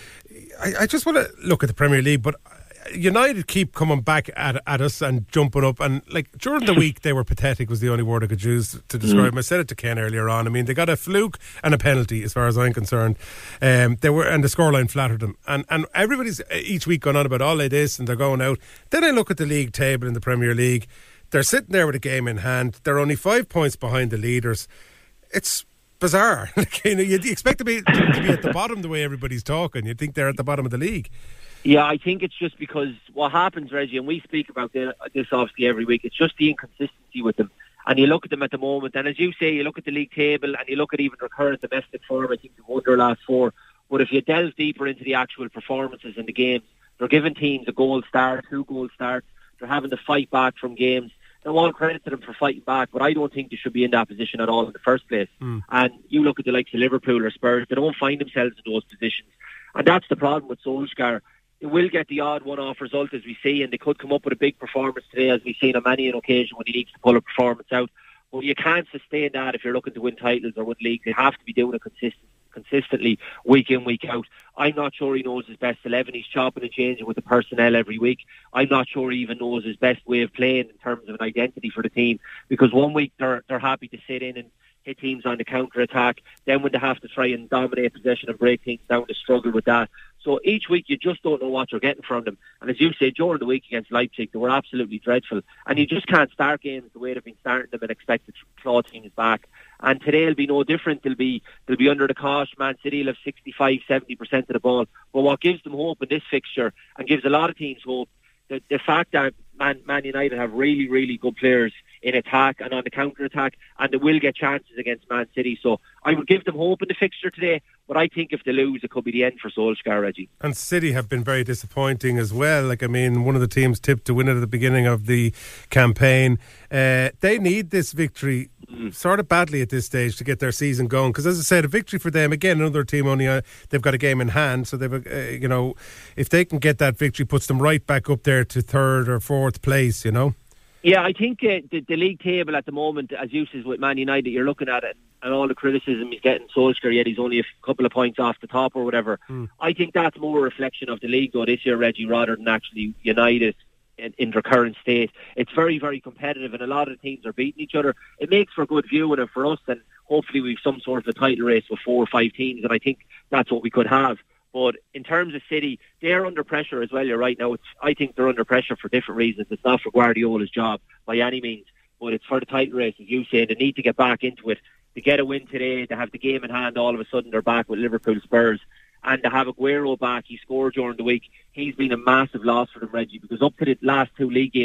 I, I just want to look at the Premier League, but United keep coming back at, at us and jumping up, and like during the week they were pathetic was the only word I could use to describe mm. them. I said it to Ken earlier on. I mean, they got a fluke and a penalty as far as I'm concerned. Um, they were, and the scoreline flattered them, and and everybody's each week going on about all of this and they're going out. Then I look at the league table in the Premier League. They're sitting there with a game in hand. They're only five points behind the leaders. It's bizarre. You know, you'd expect to be to be at the bottom the way everybody's talking. You'd think they're at the bottom of the league. Yeah, I think it's just because what happens, Reggie, and we speak about this obviously every week, it's just the inconsistency with them. And you look at them at the moment, and as you say, you look at the league table and you look at even their current domestic form. I think they've won their last four. But if you delve deeper into the actual performances in the games, they're giving teams a goal start, two goal starts. They're having to fight back from games. Now, all credit to them for fighting back, but I don't think they should be in that position at all in the first place. Mm. And you look at the likes of Liverpool or Spurs, they don't find themselves in those positions. And that's the problem with Solskjaer. They will get the odd one-off result, as we see, and they could come up with a big performance today, as we've seen on many an occasion when he needs to pull a performance out. But you can't sustain that if you're looking to win titles or win leagues. They have to be doing it consistent, consistently, week in, week out. I'm not sure he knows his best eleven. He's chopping and changing with the personnel every week. I'm not sure he even knows his best way of playing in terms of an identity for the team, because one week they're they're happy to sit in and hit teams on the counter-attack. Then when they have to try and dominate possession and break things down, they struggle with that. So each week you just don't know what you're getting from them. And as you say, during the week against Leipzig, they were absolutely dreadful. And you just can't start games the way they've been starting them and expect to claw teams back. And today will be no different. They'll be they'll be under the cosh. Man City will have sixty-five, seventy percent of the ball. But what gives them hope in this fixture, and gives a lot of teams hope, the, the fact that Man, Man United have really, really good players in attack and on the counter-attack, and they will get chances against Man City. So I would give them hope in the fixture today, but I think if they lose, it could be the end for Solskjaer, Reggie. And City have been very disappointing as well. Like, I mean, one of the teams tipped to win it at the beginning of the campaign. Uh, they need this victory mm. sort of badly at this stage to get their season going. Because, as I said, a victory for them, again, another team only, uh, they've got a game in hand. So, they've, uh, you know, if they can get that victory, puts them right back up there to third or fourth place, you know. Yeah, I think uh, the, the league table at the moment, as you said with Man United, you're looking at it and all the criticism he's getting Solskjaer, yet he's only a couple of points off the top or whatever. Mm. I think that's more a reflection of the league though this year, Reggie, rather than actually United in, in their current state. It's very, very competitive, and a lot of the teams are beating each other. It makes for good viewing and for us, and hopefully we've some sort of a title race with four or five teams, and I think that's what we could have. But in terms of City, they're under pressure as well. You're right. Now, it's, I think they're under pressure for different reasons. It's not for Guardiola's job by any means, but it's for the title race, as you say. They need to get back into it. To get a win today, to have the game in hand, all of a sudden they're back with Liverpool Spurs. And to have Aguero back, he scored during the week. He's been a massive loss for them, Reggie, because up to the last two league games,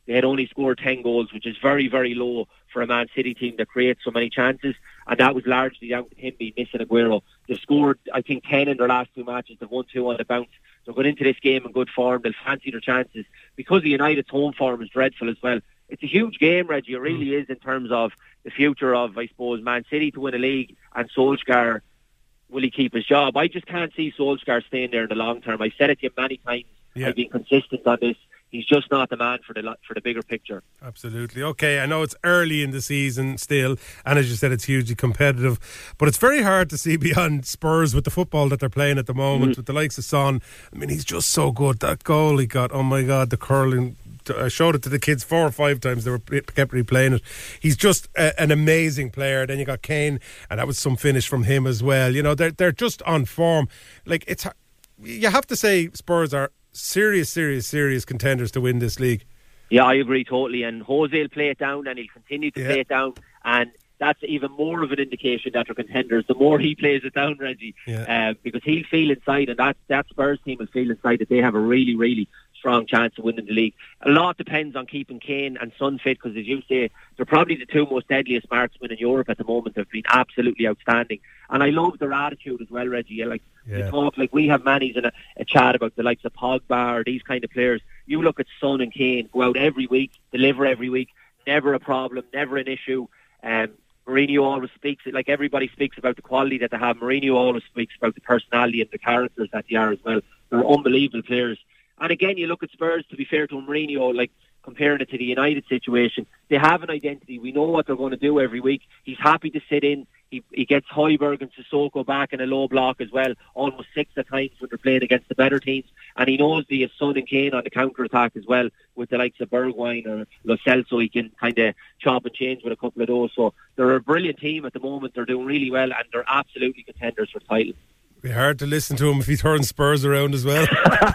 They had only scored ten goals, which is very, very low for a Man City team that creates so many chances. And that was largely down to him being missing Aguero. They've scored, I think, ten in their last two matches. They've won two on the bounce. They're going into this game in good form. They'll fancy their chances. Because the United's home form is dreadful as well. It's a huge game, Reggie. It really is in terms of the future of, I suppose, Man City to win a league and Solskjaer. Will he keep his job? I just can't see Solskjaer staying there in the long term. I've said it to you many times. Yeah. I've been consistent on this. He's just not the man for the for the bigger picture. Absolutely. Okay, I know it's early in the season still, and as you said, it's hugely competitive, but it's very hard to see beyond Spurs with the football that they're playing at the moment, mm. with the likes of Son. I mean, he's just so good. That goal he got, oh my God, the curling. I showed it to the kids four or five times. They were kept replaying it. He's just a, an amazing player. Then you got Kane, and that was some finish from him as well. You know, they're they're just on form. Like, it's, you have to say Spurs are serious, serious, serious contenders to win this league. Yeah, I agree totally. And Jose will play it down, and he'll continue to yeah. play it down. And that's even more of an indication that they're contenders. The more he plays it down, Reggie, yeah. uh, because he'll feel inside, and that that Spurs team will feel inside that they have a really, really strong chance of winning the league. A lot depends on keeping Kane and Son fit, because as you say, they're probably the two most deadliest marksmen in Europe at the moment. They've been absolutely outstanding, and I love their attitude as well, Reggie. Like yeah. you talk, like we have Manny's in a, a chat about the likes of Pogba or these kind of players. You look at Son and Kane, go out every week, deliver every week, never a problem, never an issue. Um, Mourinho always speaks, like everybody speaks about the quality that they have. Mourinho always speaks about the personality and the characters that they are as well. They're unbelievable players. And again, you look at Spurs, to be fair to Mourinho, like comparing it to the United situation, they have an identity. We know what they're going to do every week. He's happy to sit in. He, he gets Højbjerg and Sissoko back in a low block as well, almost six at times when they're playing against the better teams. And he knows the uh, Son and Kane on the counter-attack as well, with the likes of Bergwijn or Lo Celso. He can kind of chop and change with a couple of those. So they're a brilliant team at the moment. They're doing really well, and they're absolutely contenders for titles. It'd be hard to listen to him if he turns Spurs around as well.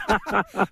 oh,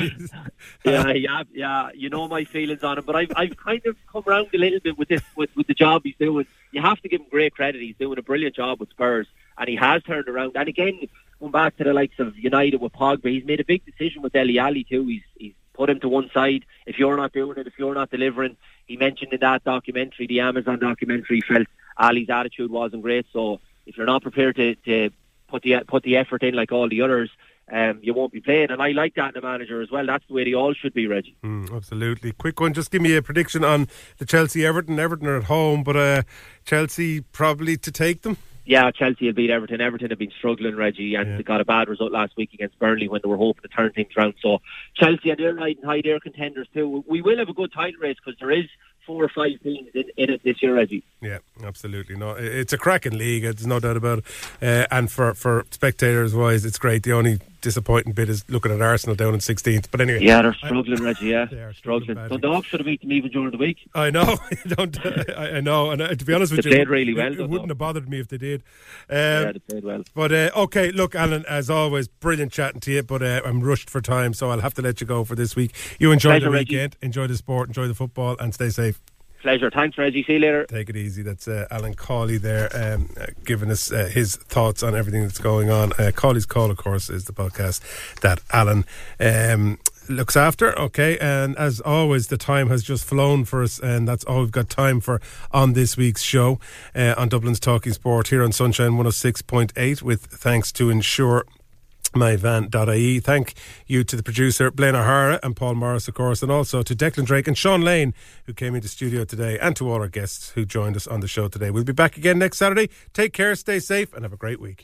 yeah, yeah, yeah. You know my feelings on him, but I've I've kind of come around a little bit with this with, with the job he's doing. You have to give him great credit. He's doing a brilliant job with Spurs, and he has turned around. And again, going back to the likes of United with Pogba, he's made a big decision with Dele Alli too. He's he's put him to one side. If you're not doing it, if you're not delivering, he mentioned in that documentary, the Amazon documentary, felt Ali's attitude wasn't great. So if you're not prepared to, to put the put the effort in like all the others, um, you won't be playing. And I like that in a manager as well. That's the way they all should be, Reggie. Mm, absolutely. Quick one, just give me a prediction on the Chelsea-Everton. Everton are at home, but uh, Chelsea probably to take them? Yeah, Chelsea will beat Everton. Everton have been struggling, Reggie, and yeah. they got a bad result last week against Burnley when they were hoping to turn things around. So Chelsea, and they're riding high, they're contenders too. We will have a good title race because there is four or five teams in, in it this year, Reggie. Yeah, absolutely. No, it's a cracking league, there's no doubt about it. Uh, and for, for spectators wise, it's great. The only disappointing bit is looking at Arsenal down in sixteenth. But anyway, yeah, they're struggling, I, Reggie. Yeah, they are struggling. struggling Dundalk should have beaten them even during the week. I know. don't, I, I know. And uh, to be honest with they you, played really well. It, it wouldn't have bothered me if they did. Um, yeah, they played well. But uh, okay, look, Alan, as always, brilliant chatting to you. But uh, I'm rushed for time, so I'll have to let you go for this week. You enjoy Pleasure, the weekend, Reggie. enjoy the sport, enjoy the football, and stay safe. Pleasure. Thanks, Reggie. See you later. Take it easy. That's uh, Alan Cawley there, um, uh, giving us uh, his thoughts on everything that's going on. Uh, Cawley's Call, of course, is the podcast that Alan um, looks after. Okay, and as always, the time has just flown for us, and that's all we've got time for on this week's show uh, on Dublin's Talking Sport here on Sunshine one oh six point eight, with thanks to Insure my van dot I E. Thank you to the producer Blaine O'Hara and Paul Morris, of course, and also to Declan Drake and Sean Lane, who came into studio today, and to all our guests who joined us on the show today. We'll be back again next Saturday. Take care, stay safe, and have a great week.